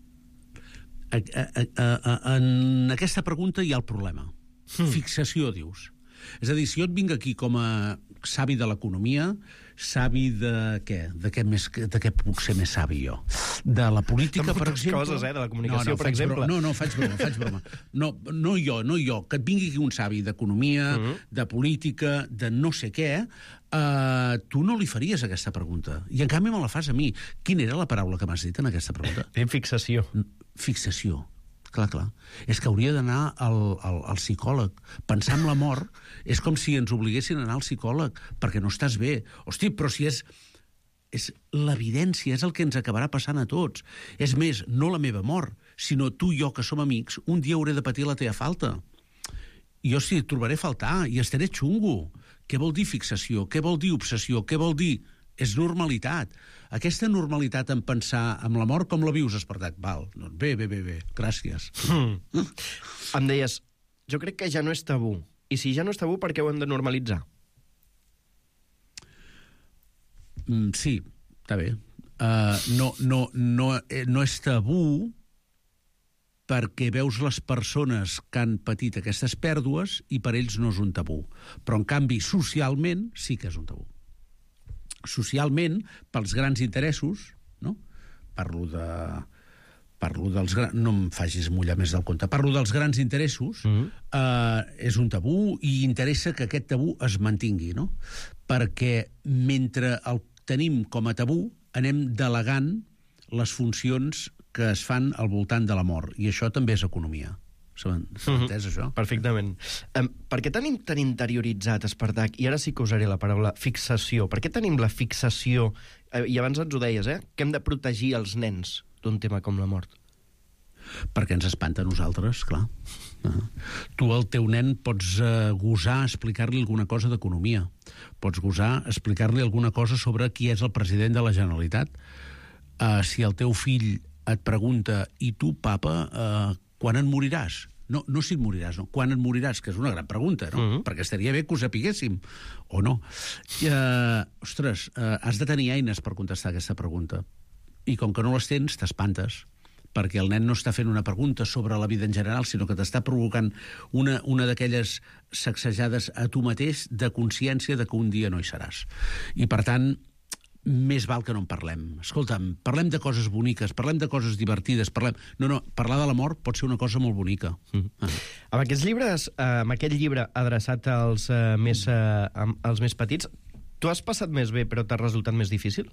En aquesta pregunta hi ha el problema. Fixació, dius. És a dir, si jo et vinc aquí com a savi de l'economia, savi de què? De què puc ser més savi jo? De la política, per exemple? Coses, de la comunicació, per exemple. No, faig broma. No jo. Que et vingui aquí un savi d'economia, de política, de no sé què, tu no li faries aquesta pregunta. I en canvi me la fas a mi. Quina era la paraula que m'has dit en aquesta pregunta? Fixació. Fixació. Clar. És que hauria d'anar al psicòleg. Pensar en la mort és com si ens obliguessin a anar al psicòleg, perquè no estàs bé. Hosti, però si és l'evidència, és el que ens acabarà passant a tots. És més, no la meva mort, sinó tu i jo, que som amics, un dia hauré de patir la teva falta. I jo et trobaré a faltar i estaré xungo. Què vol dir fixació? Què vol dir obsessió? Què vol dir? És normalitat. Aquesta normalitat en pensar amb la mort, com la vius, Espartac? Val, doncs bé, gràcies. Em deies, jo crec que ja no és tabú. I si ja no és tabú, per què ho hem de normalitzar? Sí, està bé. No és tabú perquè veus les persones que han patit aquestes pèrdues i per ells no és un tabú. Però, en canvi, socialment sí que és un tabú. Socialment, pels grans interessos, no? Parlo dels grans... No em facis mullar més del compte. Parlo dels grans interessos, és un tabú i interessa que aquest tabú es mantingui, no? Perquè mentre el tenim com a tabú, anem delegant les funcions que es fan al voltant de la mort. I això també és economia. S'ha entès, això? Perfectament. Per què tenim tan interioritzat, Espartac, i ara sí que usaré la paraula fixació, per què tenim la fixació, i abans ens ho deies, que hem de protegir els nens d'un tema com la mort? Perquè ens espanta a nosaltres, clar. Tu al teu nen pots gosar explicar-li alguna cosa d'economia, pots gosar explicar-li alguna cosa sobre qui és el president de la Generalitat. Si el teu fill et pregunta, i tu, papa, quan en moriràs? no si et moriràs, no. Quan et moriràs, que és una gran pregunta, no? Perquè estaria bé que ho sapiguéssim, o no. Ostres, has de tenir eines per contestar aquesta pregunta. I com que no les tens, t'espantes, perquè el nen no està fent una pregunta sobre la vida en general, sinó que t'està provocant una d'aquelles sacsejades a tu mateix de consciència de que un dia no hi seràs. I, per tant, més val que no en parlem. Escolta'm, parlem de coses boniques, parlem de coses divertides, parlar de la mort pot ser una cosa molt bonica. Amb aquests llibres, amb aquest llibre adreçat als més petits, tu has passat més bé, però t'ha resultat més difícil?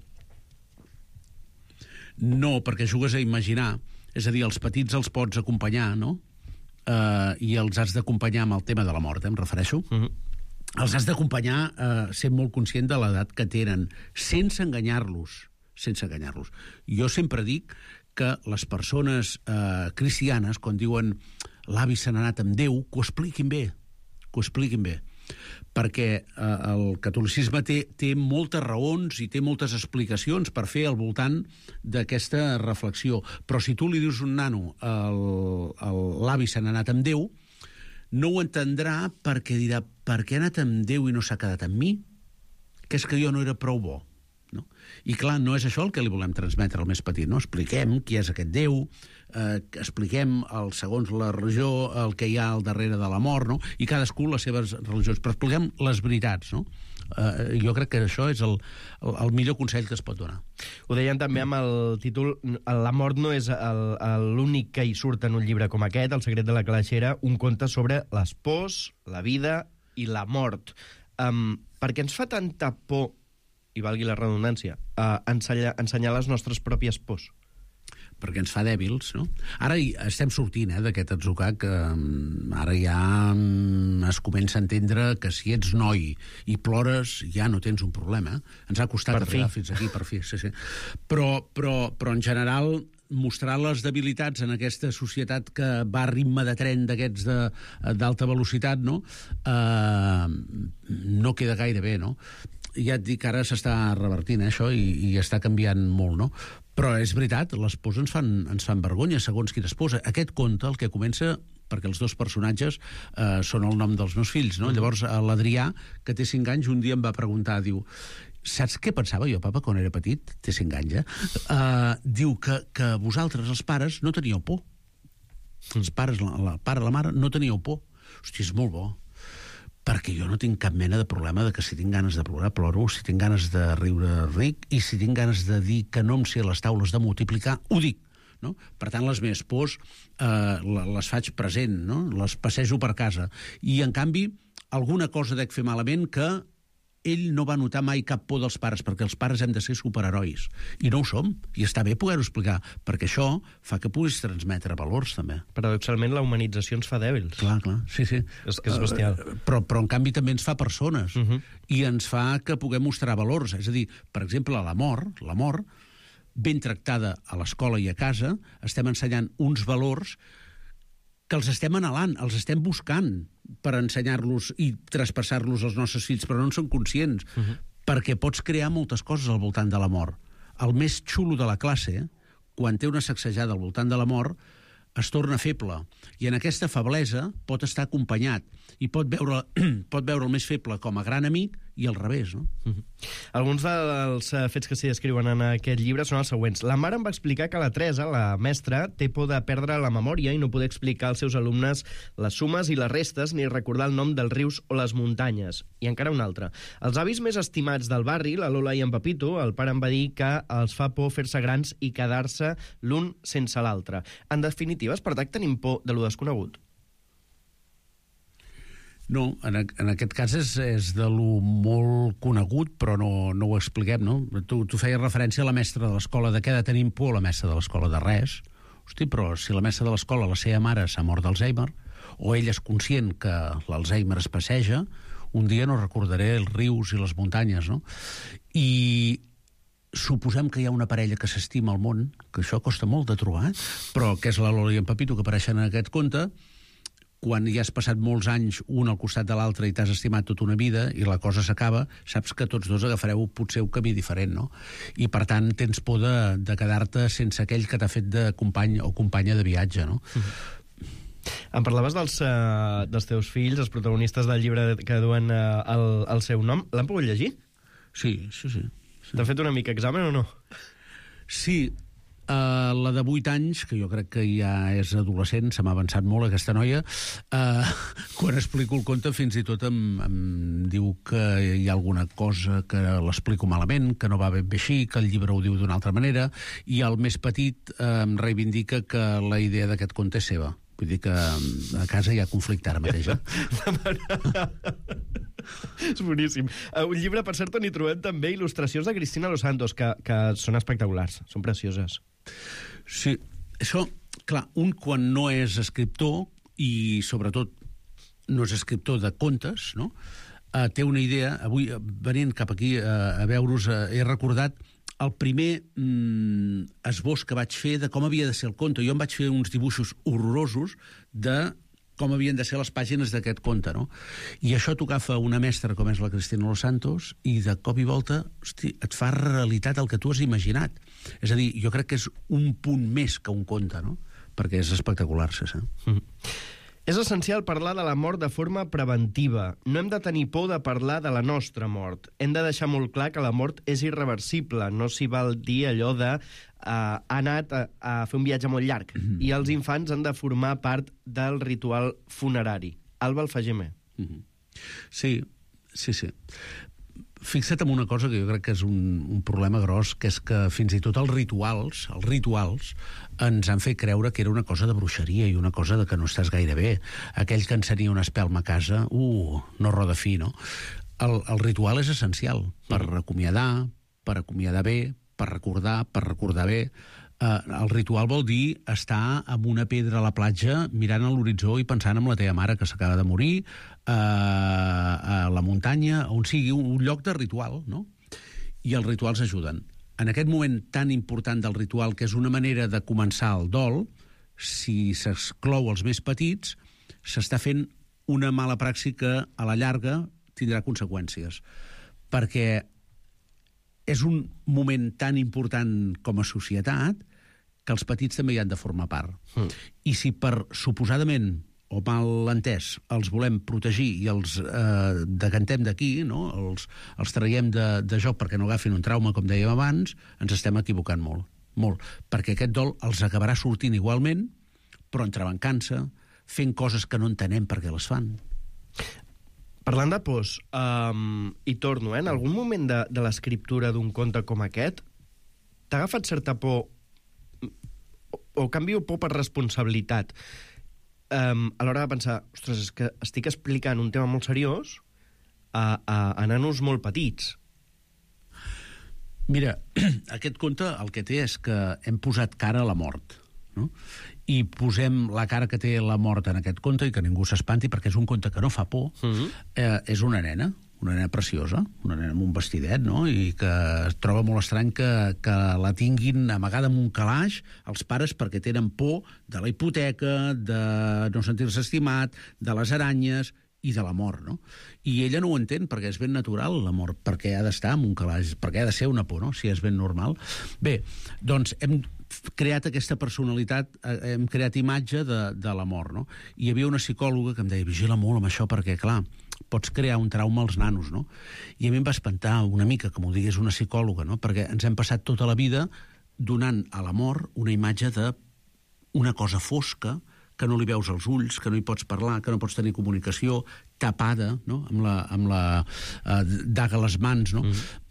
No, perquè jugues a imaginar. És a dir, els petits els pots acompanyar, no? I els has d'acompanyar amb el tema de la mort, em refereixo. Els has d'acompanyar sent molt conscient de l'edat que tenen, sense enganyar-los. Jo sempre dic que les persones cristianes, quan diuen l'avi se n'ha anat amb Déu, que ho expliquin bé. Perquè el catolicisme té moltes raons i té moltes explicacions per fer al voltant d'aquesta reflexió. Però si tu li dius un nano l'avi se n'ha anat amb Déu, no ho entendrà perquè dirà per què ha anat amb Déu i no s'ha quedat amb mi? Que és que jo no era prou bo. No? I clar, no és això el que li volem transmetre al més petit, no? Expliquem qui és aquest Déu, expliquem, segons la religió, el que hi ha al darrere de la mort, no? I cadascú les seves religions, però expliquem les veritats, no? Jo crec que això és el millor consell que es pot donar. Ho deien també amb el títol La mort no és l'únic que hi surt en un llibre com aquest, El secret de la calaixera, un conte sobre les pors, la vida i la mort. Per què ens fa tanta por, i valgui la redundància, ensenyar les nostres pròpies pors? Perquè ens fa dèbils, no? Ara estem sortint d'aquest atzucac, que ara ja es comença a entendre que si ets noi i plores ja no tens un problema. Ens ha costat arribar fins aquí, per fi. Sí. Però en general mostrar les debilitats en aquesta societat que va a ritme de tren d'aquests d'alta velocitat, no? No queda gaire bé, no? Ja et dic que ara s'està revertint això i està canviant molt, no? Però és veritat, les pors ens fan vergonya, segons quina esposa. Aquest conte, el que comença, perquè els dos personatges són el nom dels meus fills, no? Llavors, l'Adrià, que té 5 anys, un dia em va preguntar, diu, saps què pensava jo, papa, quan era petit? Té 5 anys, diu que vosaltres, els pares, no teníeu por. Els pares, el pare i la mare, no teníeu por. Hòstia, és molt bo. Perquè jo no tinc cap mena de problema de que si tinc ganes de plorar, ploro, si tinc ganes de riure, ric, i si tinc ganes de dir que no em sé les taules de multiplicar, ho dic. No? Per tant, les meves pors les faig present, no? Les passejo per casa. I, en canvi, alguna cosa dec fer malament que ell no va notar mai cap por dels pares, perquè els pares hem de ser superherois. I no ho som. I està bé poder-ho explicar, perquè això fa que puguis transmetre valors, també. Paradoxalment, la humanització ens fa dèbils. Clar. Sí. És que és bestial. Però, en canvi, també ens fa persones. I ens fa que puguem mostrar valors. És a dir, per exemple, la mort, ben tractada a l'escola i a casa, estem ensenyant uns valors que els estem anhelant, els estem buscant per ensenyar-los i traspassar-los als nostres fills, però no en són conscients, perquè pots crear moltes coses al voltant de la mort. El més xulo de la classe, quan té una sacsejada al voltant de la mort, es torna feble, i en aquesta feblesa pot estar acompanyat, i pot veure el més feble com a gran amic i al revés, no? Alguns dels fets que s'hi descriuen en aquest llibre són els següents. La mare em va explicar que la Teresa, la mestra, té por de perdre la memòria i no poder explicar als seus alumnes les sumes i les restes ni recordar el nom dels rius o les muntanyes. I encara un altre. Els avis més estimats del barri, la Lola i en Pepito, el pare em va dir que els fa por fer-se grans i quedar-se l'un sense l'altre. En definitiva, és per tant que tenim por de lo desconegut? No, en aquest cas és de lo molt conegut, però no ho expliquem, no? Tu feies referència a la mestra de l'escola. De què ha de tenir por la mestra de l'escola? De res. Hosti, però si la mestra de l'escola, la seva mare, s'ha mort d'Alzheimer, o ell és conscient que l'Alzheimer es passeja, un dia no recordaré els rius i les muntanyes, no? I suposem que hi ha una parella que s'estima al món, que això costa molt de trobar, però que és la Lola i en Pepito, que apareixen en aquest conte. Quan ja has passat molts anys un al costat de l'altre i t'has estimat tota una vida i la cosa s'acaba, saps que tots dos agafareu potser un camí diferent, no? I, per tant, tens por de quedar-te sense aquell que t'ha fet de company o companya de viatge, no? Em parlaves dels teus fills, els protagonistes del llibre que duen el seu nom. L'han pogut llegir? Sí. T'ha fet una mica examen o no? Sí, la de 8 anys, que jo crec que ja és adolescent, se m'ha avançat molt aquesta noia, quan explico el conte fins i tot em diu que hi ha alguna cosa que l'explico malament, que no va ben bé així, que el llibre ho diu d'una altra manera, i el més petit em reivindica que la idea d'aquest conte és seva. Vull dir que a casa hi ha conflicte ara mateix, És boníssim. Un llibre, per cert, on hi trobem també il·lustracions de Cristina Los Santos, que són espectaculars, són precioses. Sí, això, clar, un quan no és escriptor, i sobretot no és escriptor de contes, no? Té una idea. Avui, venint cap aquí a veure-us, he recordat el primer esbós que vaig fer de com havia de ser el conte. Jo em vaig fer uns dibuixos horrorosos de com havien de ser les pàgines d'aquest conte, no? I això t'ho agafa una mestra com és la Cristina Los Santos i de cop i volta, hosti, et fa realitat el que tu has imaginat. És a dir, jo crec que és un punt més que un conte, no? Perquè és espectacular, sí. És essencial parlar de la mort de forma preventiva. No hem de tenir por de parlar de la nostra mort. Hem de deixar molt clar que la mort és irreversible. No s'hi val dir allò de ha anat a fer un viatge molt llarg i els infants han de formar part del ritual funerari. Alba Alfageme. Sí. Fixa't en una cosa que jo crec que és un problema gros, que és que fins i tot els rituals ens han fet creure que era una cosa de bruixeria i una cosa de que no estàs gaire bé. Aquell que encenia una espelma a casa, no roda fi, no? El ritual és essencial per acomiadar bé, per recordar bé. El ritual vol dir estar amb una pedra a la platja mirant a l'horitzó i pensant en la teva mare que s'acaba de morir, a la muntanya, on sigui, un lloc de ritual, no? I els rituals ajuden. En aquest moment tan important del ritual, que és una manera de començar el dol, si s'exclou els més petits, s'està fent una mala praxi que a la llarga tindrà conseqüències. Perquè és un moment tan important com a societat que els petits també hi han de formar part. I si per suposadament o mal entès els volem protegir i els decantem d'aquí, no? Els traiem de joc perquè no agafin un trauma, com dèiem abans, ens estem equivocant molt. Perquè aquest dol els acabarà sortint igualment, però entrebancant-se, fent coses que no entenem per què les fan. Parlant de pors, i torno, en algun moment de l'escriptura d'un conte com aquest, t'ha agafat certa por, o canvio por per responsabilitat, a l'hora de pensar, ostres, és que estic explicant un tema molt seriós a nanos molt petits. Mira, aquest conte el que té és que hem posat cara a la mort, no? I posem la cara que té la mort en aquest conte i que ningú s'espanti perquè és un conte que no fa por. És una nena preciosa, una nena amb un vestidet, no? I que es troba molt estrany que la tinguin amagada amb un calaix els pares perquè tenen por de la hipoteca, de no sentir-se estimat, de les aranyes i de la mort, no? I ella no ho entén perquè és ben natural, la mort, perquè ha d'estar en un calaix, perquè ha de ser una por, no? Si és ben normal. Bé, doncs hem creat aquesta personalitat, hem creat imatge de la mort, no? I hi havia una psicòloga que em deia, vigila molt amb això perquè, clar, pots crear un trauma als nanos, no? I a mi em va espantar una mica que m'ho digués una psicòloga, no? Perquè ens hem passat tota la vida donant a la mort una imatge d'una cosa fosca, que no li veus els ulls, que no hi pots parlar, que no pots tenir comunicació, tapada, no? Amb la daga a les mans, no?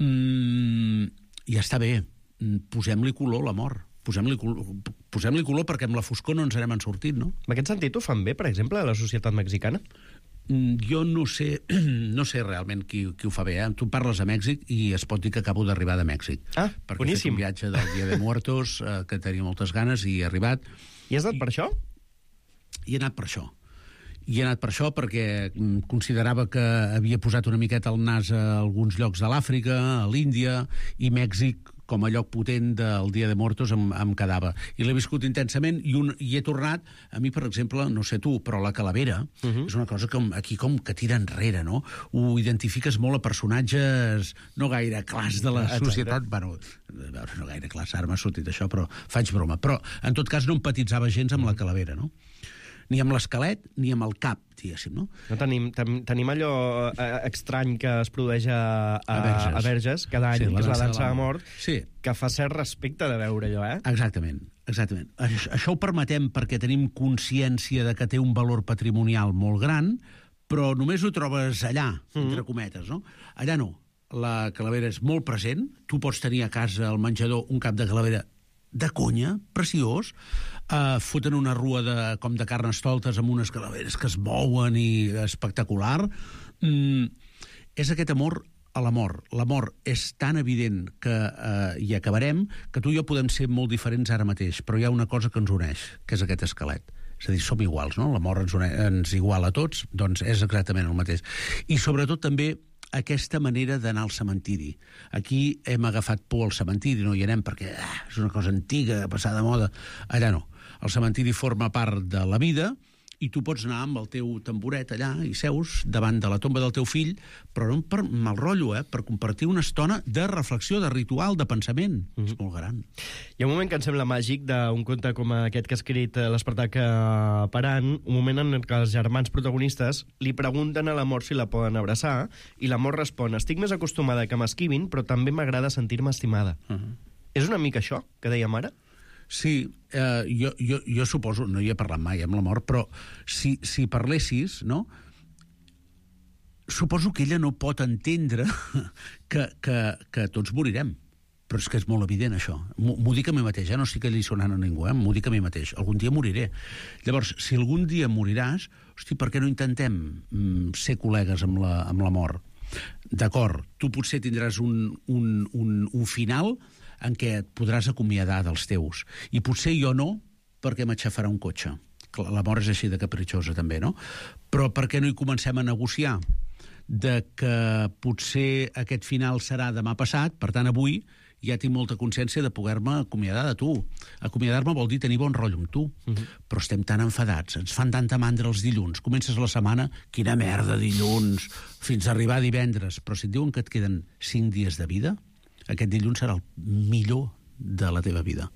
Ja està bé, posem-li color a la mort. Posem-li color perquè amb la foscor no ens n'hem sortit, no? En aquest sentit ho fan bé, per exemple, a la societat mexicana? Jo no sé realment qui ho fa bé. Tu parles a Mèxic i es pot dir que acabo d'arribar de Mèxic. Perquè boníssim. He fet un viatge del Dia de Muertos que tenia moltes ganes i he arribat. I has anat per això? I he anat per això. I he anat per això perquè considerava que havia posat una miqueta el nas a alguns llocs de l'Àfrica, a l'Índia, i Mèxic, com a lloc potent del Dia de Muertos, em quedava. I l'he viscut intensament i he tornat, a mi, per exemple, no sé tu, però la calavera és una cosa que aquí com que tira enrere, no? Ho identifiques molt a personatges no gaire clars de la societat. Bueno, no gaire clars, ara m'ha sortit això, però faig broma. Però, en tot cas, no empatitzava gens amb la calavera, no? ni amb l'esquelet ni amb el cap, diguéssim, no? No tenim allò estrany que es produeix a Verges cada any, que és la dansa de la mort, que fa cert respecte de veure allò, Exactament. Això ho permetem perquè tenim consciència de que té un valor patrimonial molt gran, però només ho trobes allà, entre cometes, no? Allà no. La calavera és molt present, tu pots tenir a casa al menjador un cap de calavera de conya, preciós, foten una rua com de carnestoltes amb unes calaveres que es mouen i espectacular. És aquest amor a la mort. La mort és tan evident que hi acabarem que tu i jo podem ser molt diferents ara mateix, però hi ha una cosa que ens uneix, que és aquest esquelet. És a dir, som iguals, no? La mort ens iguala a tots, doncs és exactament el mateix. I sobretot també aquesta manera d'anar al cementiri. Aquí hem agafat por al cementiri, no hi anem perquè és una cosa antiga, passada de moda. Allà no. El cementiri forma part de la vida i tu pots anar amb el teu tamboret allà i seus davant de la tomba del teu fill, però no per mal rotllo, per compartir una estona de reflexió, de ritual, de pensament. És molt gran. Hi ha un moment que em sembla màgic d'un conte com aquest que ha escrit l'Espartac Parant, un moment en què els germans protagonistes li pregunten a la mort si la poden abraçar i la mort respon: estic més acostumada que m'esquivin, però també m'agrada sentir-me estimada. És una mica això que dèiem ara? Sí, jo suposo, no hi he parlat mai amb la mort, però si parlessis, no? Suposo que ella no pot entendre que tots morirem. Però és que és molt evident, això. M'ho dic a mi mateix, no estic alliçonant a ningú, m'ho dic a mi mateix. Algun dia moriré. Llavors, si algun dia moriràs, hosti, per què no intentem ser col·legues amb la mort? D'acord, tu potser tindràs un final en què et podràs acomiadar dels teus. I potser jo no, perquè m'aixafarà un cotxe. La mort és així de capritxosa, també, no? Però per què no hi comencem a negociar de que potser aquest final serà demà passat, per tant, avui ja tinc molta consciència de poder-me acomiadar de tu. Acomiadar-me vol dir tenir bon rotllo amb tu. Però estem tan enfadats, ens fan tanta mandra els dilluns. Comences la setmana, quina merda dilluns, fins a arribar a divendres. Però si et diuen que et queden 5 dies de vida, aquest dilluns serà el millor de la teva vida.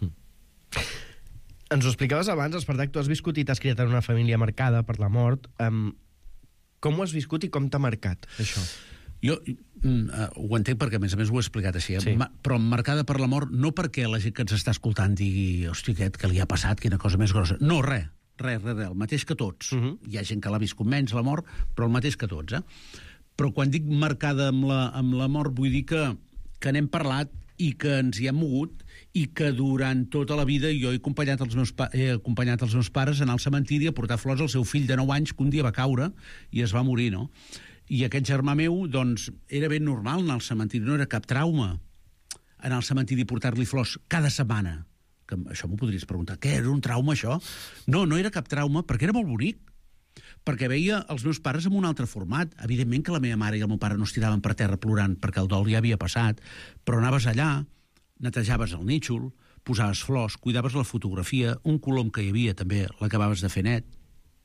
Ens ho explicaves abans, Espartac, tu has viscut i t'has criat en una família marcada per la mort. Com ho has viscut i com t'ha marcat, això? Jo ho entenc perquè, a més ho he explicat així, però marcada per la mort, no perquè la gent que ens està escoltant digui, hosti, aquest que li ha passat, quina cosa més grossa. No, res, el mateix que tots. Hi ha gent que l'ha viscut menys, la mort, però el mateix que tots. Però quan dic marcada amb la mort, vull dir que n'hem parlat i que ens hi hem mogut i que durant tota la vida jo he acompanyat els meus pares a anar al cementiri a portar flors al seu fill de 9 anys que un dia va caure i es va morir, no? I aquest germà meu, doncs, era ben normal anar al cementiri, no era cap trauma anar al cementiri i portar-li flors cada setmana. Que això m'ho podries preguntar, què, era un trauma això? No era cap trauma perquè era molt bonic, perquè veia els meus pares en un altre format. Evidentment que la meva mare i el meu pare no es tiraven per terra plorant perquè el dol ja havia passat, però anaves allà, netejaves el nítxol, posaves flors, cuidaves la fotografia, un colom que hi havia també l'acabaves de fer net.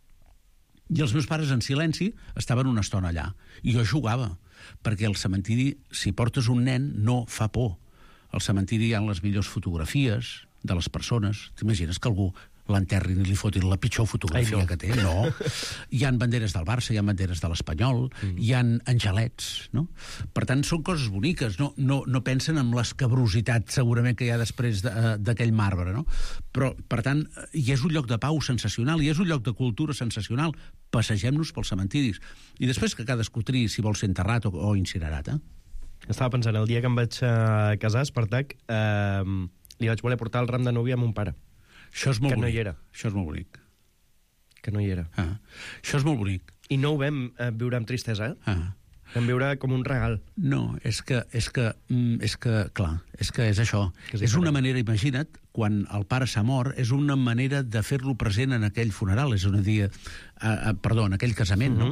I els meus pares en silenci estaven una estona allà. I jo jugava, perquè al cementiri, si portes un nen, no fa por. Al cementiri hi ha les millors fotografies de les persones. T'imagines que algú l'enterrin i li fotin la pitjor fotografia que té? No. Hi ha banderes del Barça, hi ha banderes de l'Espanyol, hi ha angelets, no? Per tant, són coses boniques, no pensen en l'escabrositat segurament que hi ha després d'aquell marbre, no? Però, per tant, hi és un lloc de pau sensacional, hi és un lloc de cultura sensacional. Passegem-nos pels cementiris. I després que cadascú triï si vol ser enterrat o incinerat, Estava pensant, el dia que em vaig casar, Espartac, li vaig voler portar el ram de núvia a mon pare. Això és molt bonic. No hi era. Això és molt bonic. Que no hi era. Això és molt bonic. I no ho vam viure amb tristesa, Vam viure com un regal. No, és que clar, és que és això. És una manera, imagina't, quan el pare s'ha mort, és una manera de fer-lo present en aquell funeral, és una dia, en aquell casament, no?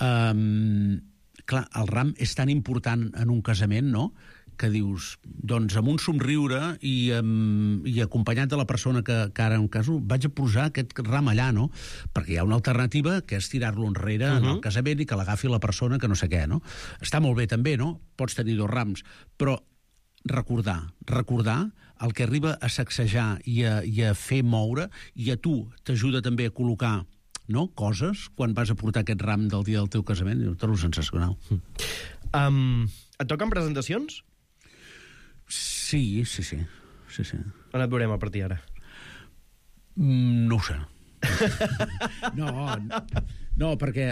Clar, el ram és tan important en un casament, no?, que dius, doncs amb un somriure i acompanyat de la persona que ara en caso, vaig a posar aquest ram allà, no? Perquè hi ha una alternativa que és tirar-lo enrere en el casament i que l'agafi la persona que no sé què, no? Està molt bé també, no? Pots tenir 2 rams, però recordar el que arriba a sacsejar i a fer moure, i a tu t'ajuda també a col·locar, no, coses quan vas a portar aquest ram del dia del teu casament. I ho trobo sensacional. Et toquen presentacions? Sí. On et veurem a partir d'ara? No ho sé. No, perquè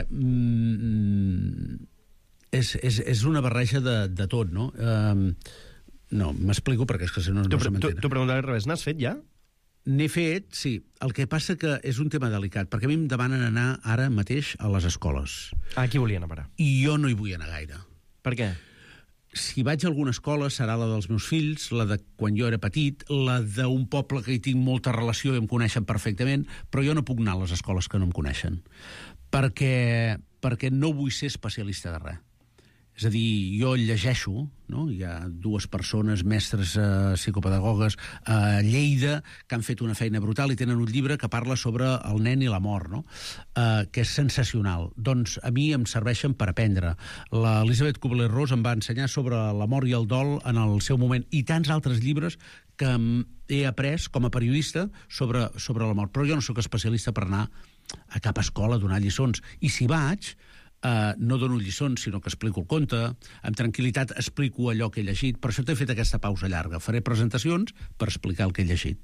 és una barreja de tot, no? No, m'explico perquè és que si no s'entén. T'ho preguntaré al revés. N'has fet ja? N'he fet, sí. El que passa que és un tema delicat, perquè a mi em demanen anar ara mateix a les escoles. Aquí volien a parar. I jo no hi vull anar gaire. Per què? Si vaig a alguna escola serà la dels meus fills, la de quan jo era petit, la d'un poble que hi tinc molta relació i em coneixen perfectament, però jo no puc anar a les escoles que no em coneixen, perquè no vull ser especialista de res. És a dir, jo llegeixo, no? Hi ha 2 persones, mestres psicopedagogues a Lleida, que han fet una feina brutal i tenen un llibre que parla sobre el nen i la mort, no? Que és sensacional. Doncs a mi em serveixen per aprendre. L'Elisabeth Kubler-Ross em va ensenyar sobre la mort i el dol en el seu moment, i tants altres llibres que he après com a periodista sobre la mort. Però jo no sóc especialista per anar a cap escola a donar lliçons. I si vaig, no dono lliçons, sinó que explico el conte, amb tranquil·litat explico allò que he llegit. Per això t'he fet aquesta pausa llarga. Faré presentacions per explicar el que he llegit.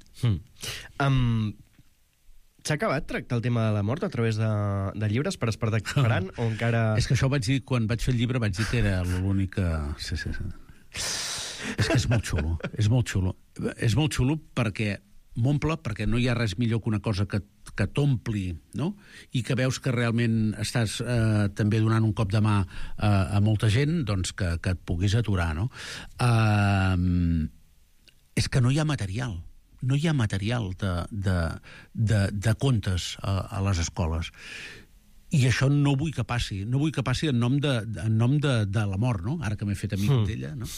S'ha acabat tractar el tema de la mort a través de llibres per Espartac Ferran, o encara... És que això ho vaig dir, quan vaig fer el llibre, vaig dir que era l'únic... Sí. És que és molt xulo. És molt xulo perquè m'omple, perquè no hi ha res millor que una cosa que t'ompli, no? I que veus que realment estàs també donant un cop de mà a molta gent, doncs que et puguis aturar, no? És que no hi ha material. No hi ha material de contes a les escoles. I això no vull que passi. No vull que passi en nom de la mort, no? Ara que m'he fet amic d'ella, no?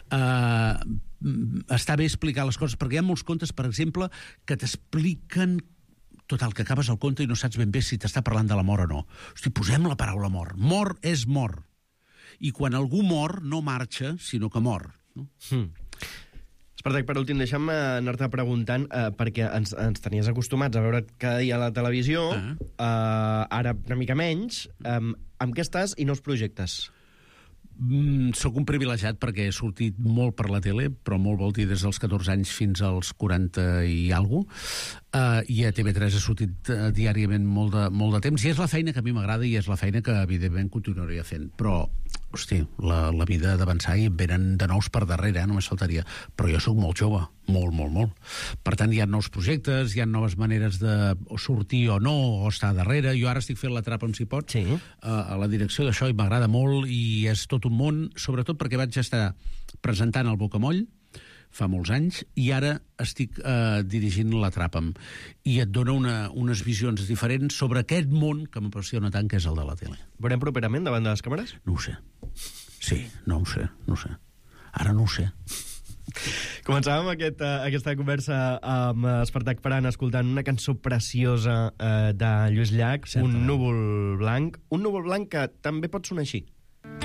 Està bé explicar les coses, perquè hi ha molts contes, per exemple, que t'expliquen total, que acabes el conte i no saps ben bé si t'està parlant de la mort o no. Hosti, posem la paraula mort. Mort és mort. I quan algú mor, no marxa, sinó que mor. No? Espartac, per últim, deixa'm anar-te preguntant, perquè ens tenies acostumats a veure cada dia a la televisió, ara una mica menys. Amb què estàs i nous projectes? Soc un privilegiat perquè he sortit molt per la tele, però molt vol dir des dels 14 anys fins als 40 i alguna cosa, i a TV3 he sortit diàriament molt de temps, i és la feina que a mi m'agrada i és la feina que evidentment continuaria fent. Però, hosti, la vida d'avançar i venen de nous per darrere, només faltaria. Però jo sóc molt jove, molt. Per tant, hi ha nous projectes, hi ha noves maneres de sortir o no, o estar darrere. Jo ara estic fent l'Atrapa'm si pots, a la direcció d'això, i m'agrada molt, i és tot un món, sobretot perquè vaig estar presentant el Bocamoll fa molts anys, i ara estic dirigint l'Atrapa'm, i et dona unes visions diferents sobre aquest món que m'apassiona tant, que és el de la tele. Veurem properament davant de les càmeres? No ho sé. Sí, no ho sé. Ara no ho sé. Començàvem aquesta conversa amb Espartac Ferran escoltant una cançó preciosa de Lluís Llach, Un núvol blanc. Un núvol blanc que també pot sonar així.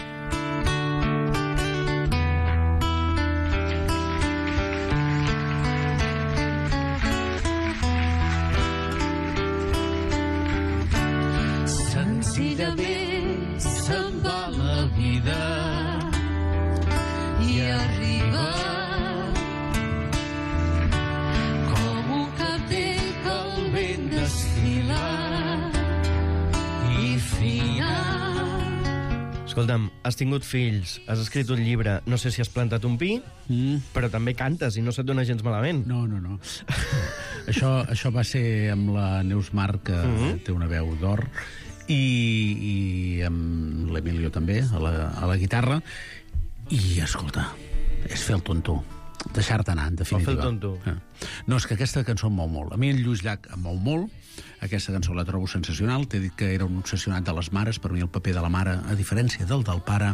Senzillament se'n va la vida i arriba com un cartell que el vent desfila i fina. Escolta'm, has tingut fills, has escrit un llibre, no sé si has plantat un pi, però també cantes i no se't dona gens malament. No. Això va ser amb la Neus Mar, que té una veu d'or, i amb l'Emilio també, a la guitarra, i, escolta, és fer el tonto, deixar-te anar, en definitiva. O fer el tonto. No, és que aquesta cançó em mou molt. A mi el Lluís Llach em mou molt, aquesta cançó la trobo sensacional, t'he dit que era un obsessionat de les mares, per mi el paper de la mare, a diferència del pare,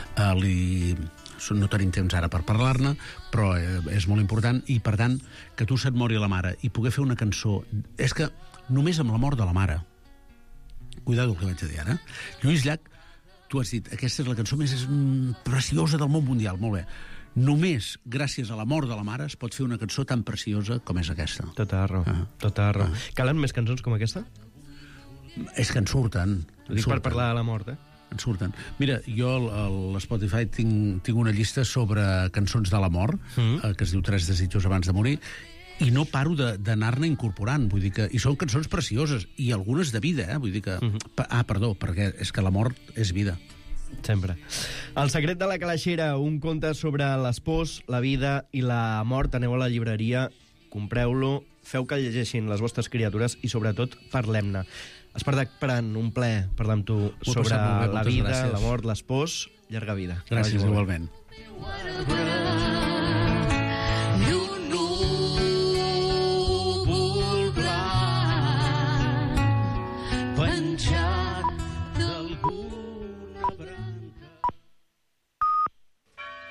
no tenim temps ara per parlar-ne, però és molt important, i per tant, que tu se't mori la mare i poder fer una cançó... És que només amb la mort de la mare, cuidado el que vaig a dir ara, Lluís Llach, tu has dit, aquesta és la cançó més preciosa del món mundial, molt bé. Només gràcies a la mort de la mare es pot fer una cançó tan preciosa com és aquesta. Tota raó, tota raó. Calen més cançons com aquesta? És que en surten. Ho dic per parlar de la mort, En surten. Mira, jo a l'Spotify tinc una llista sobre cançons de la mort, que es diu 3 desitjos abans de morir, i no paro d'anar-ne incorporant, vull dir que... I són cançons precioses, i algunes de vida, vull dir que... Perdó, perquè és que la mort és vida. Sempre. El secret de la calaixera, un conte sobre les pors, la vida i la mort. Aneu a la llibreria, compreu-lo, feu que llegeixin les vostres criatures i, sobretot, parlem-ne. Espart Pran, un plaer parlar amb tu sobre la vida, la mort, les pors. Llarga vida. Gràcies, igualment.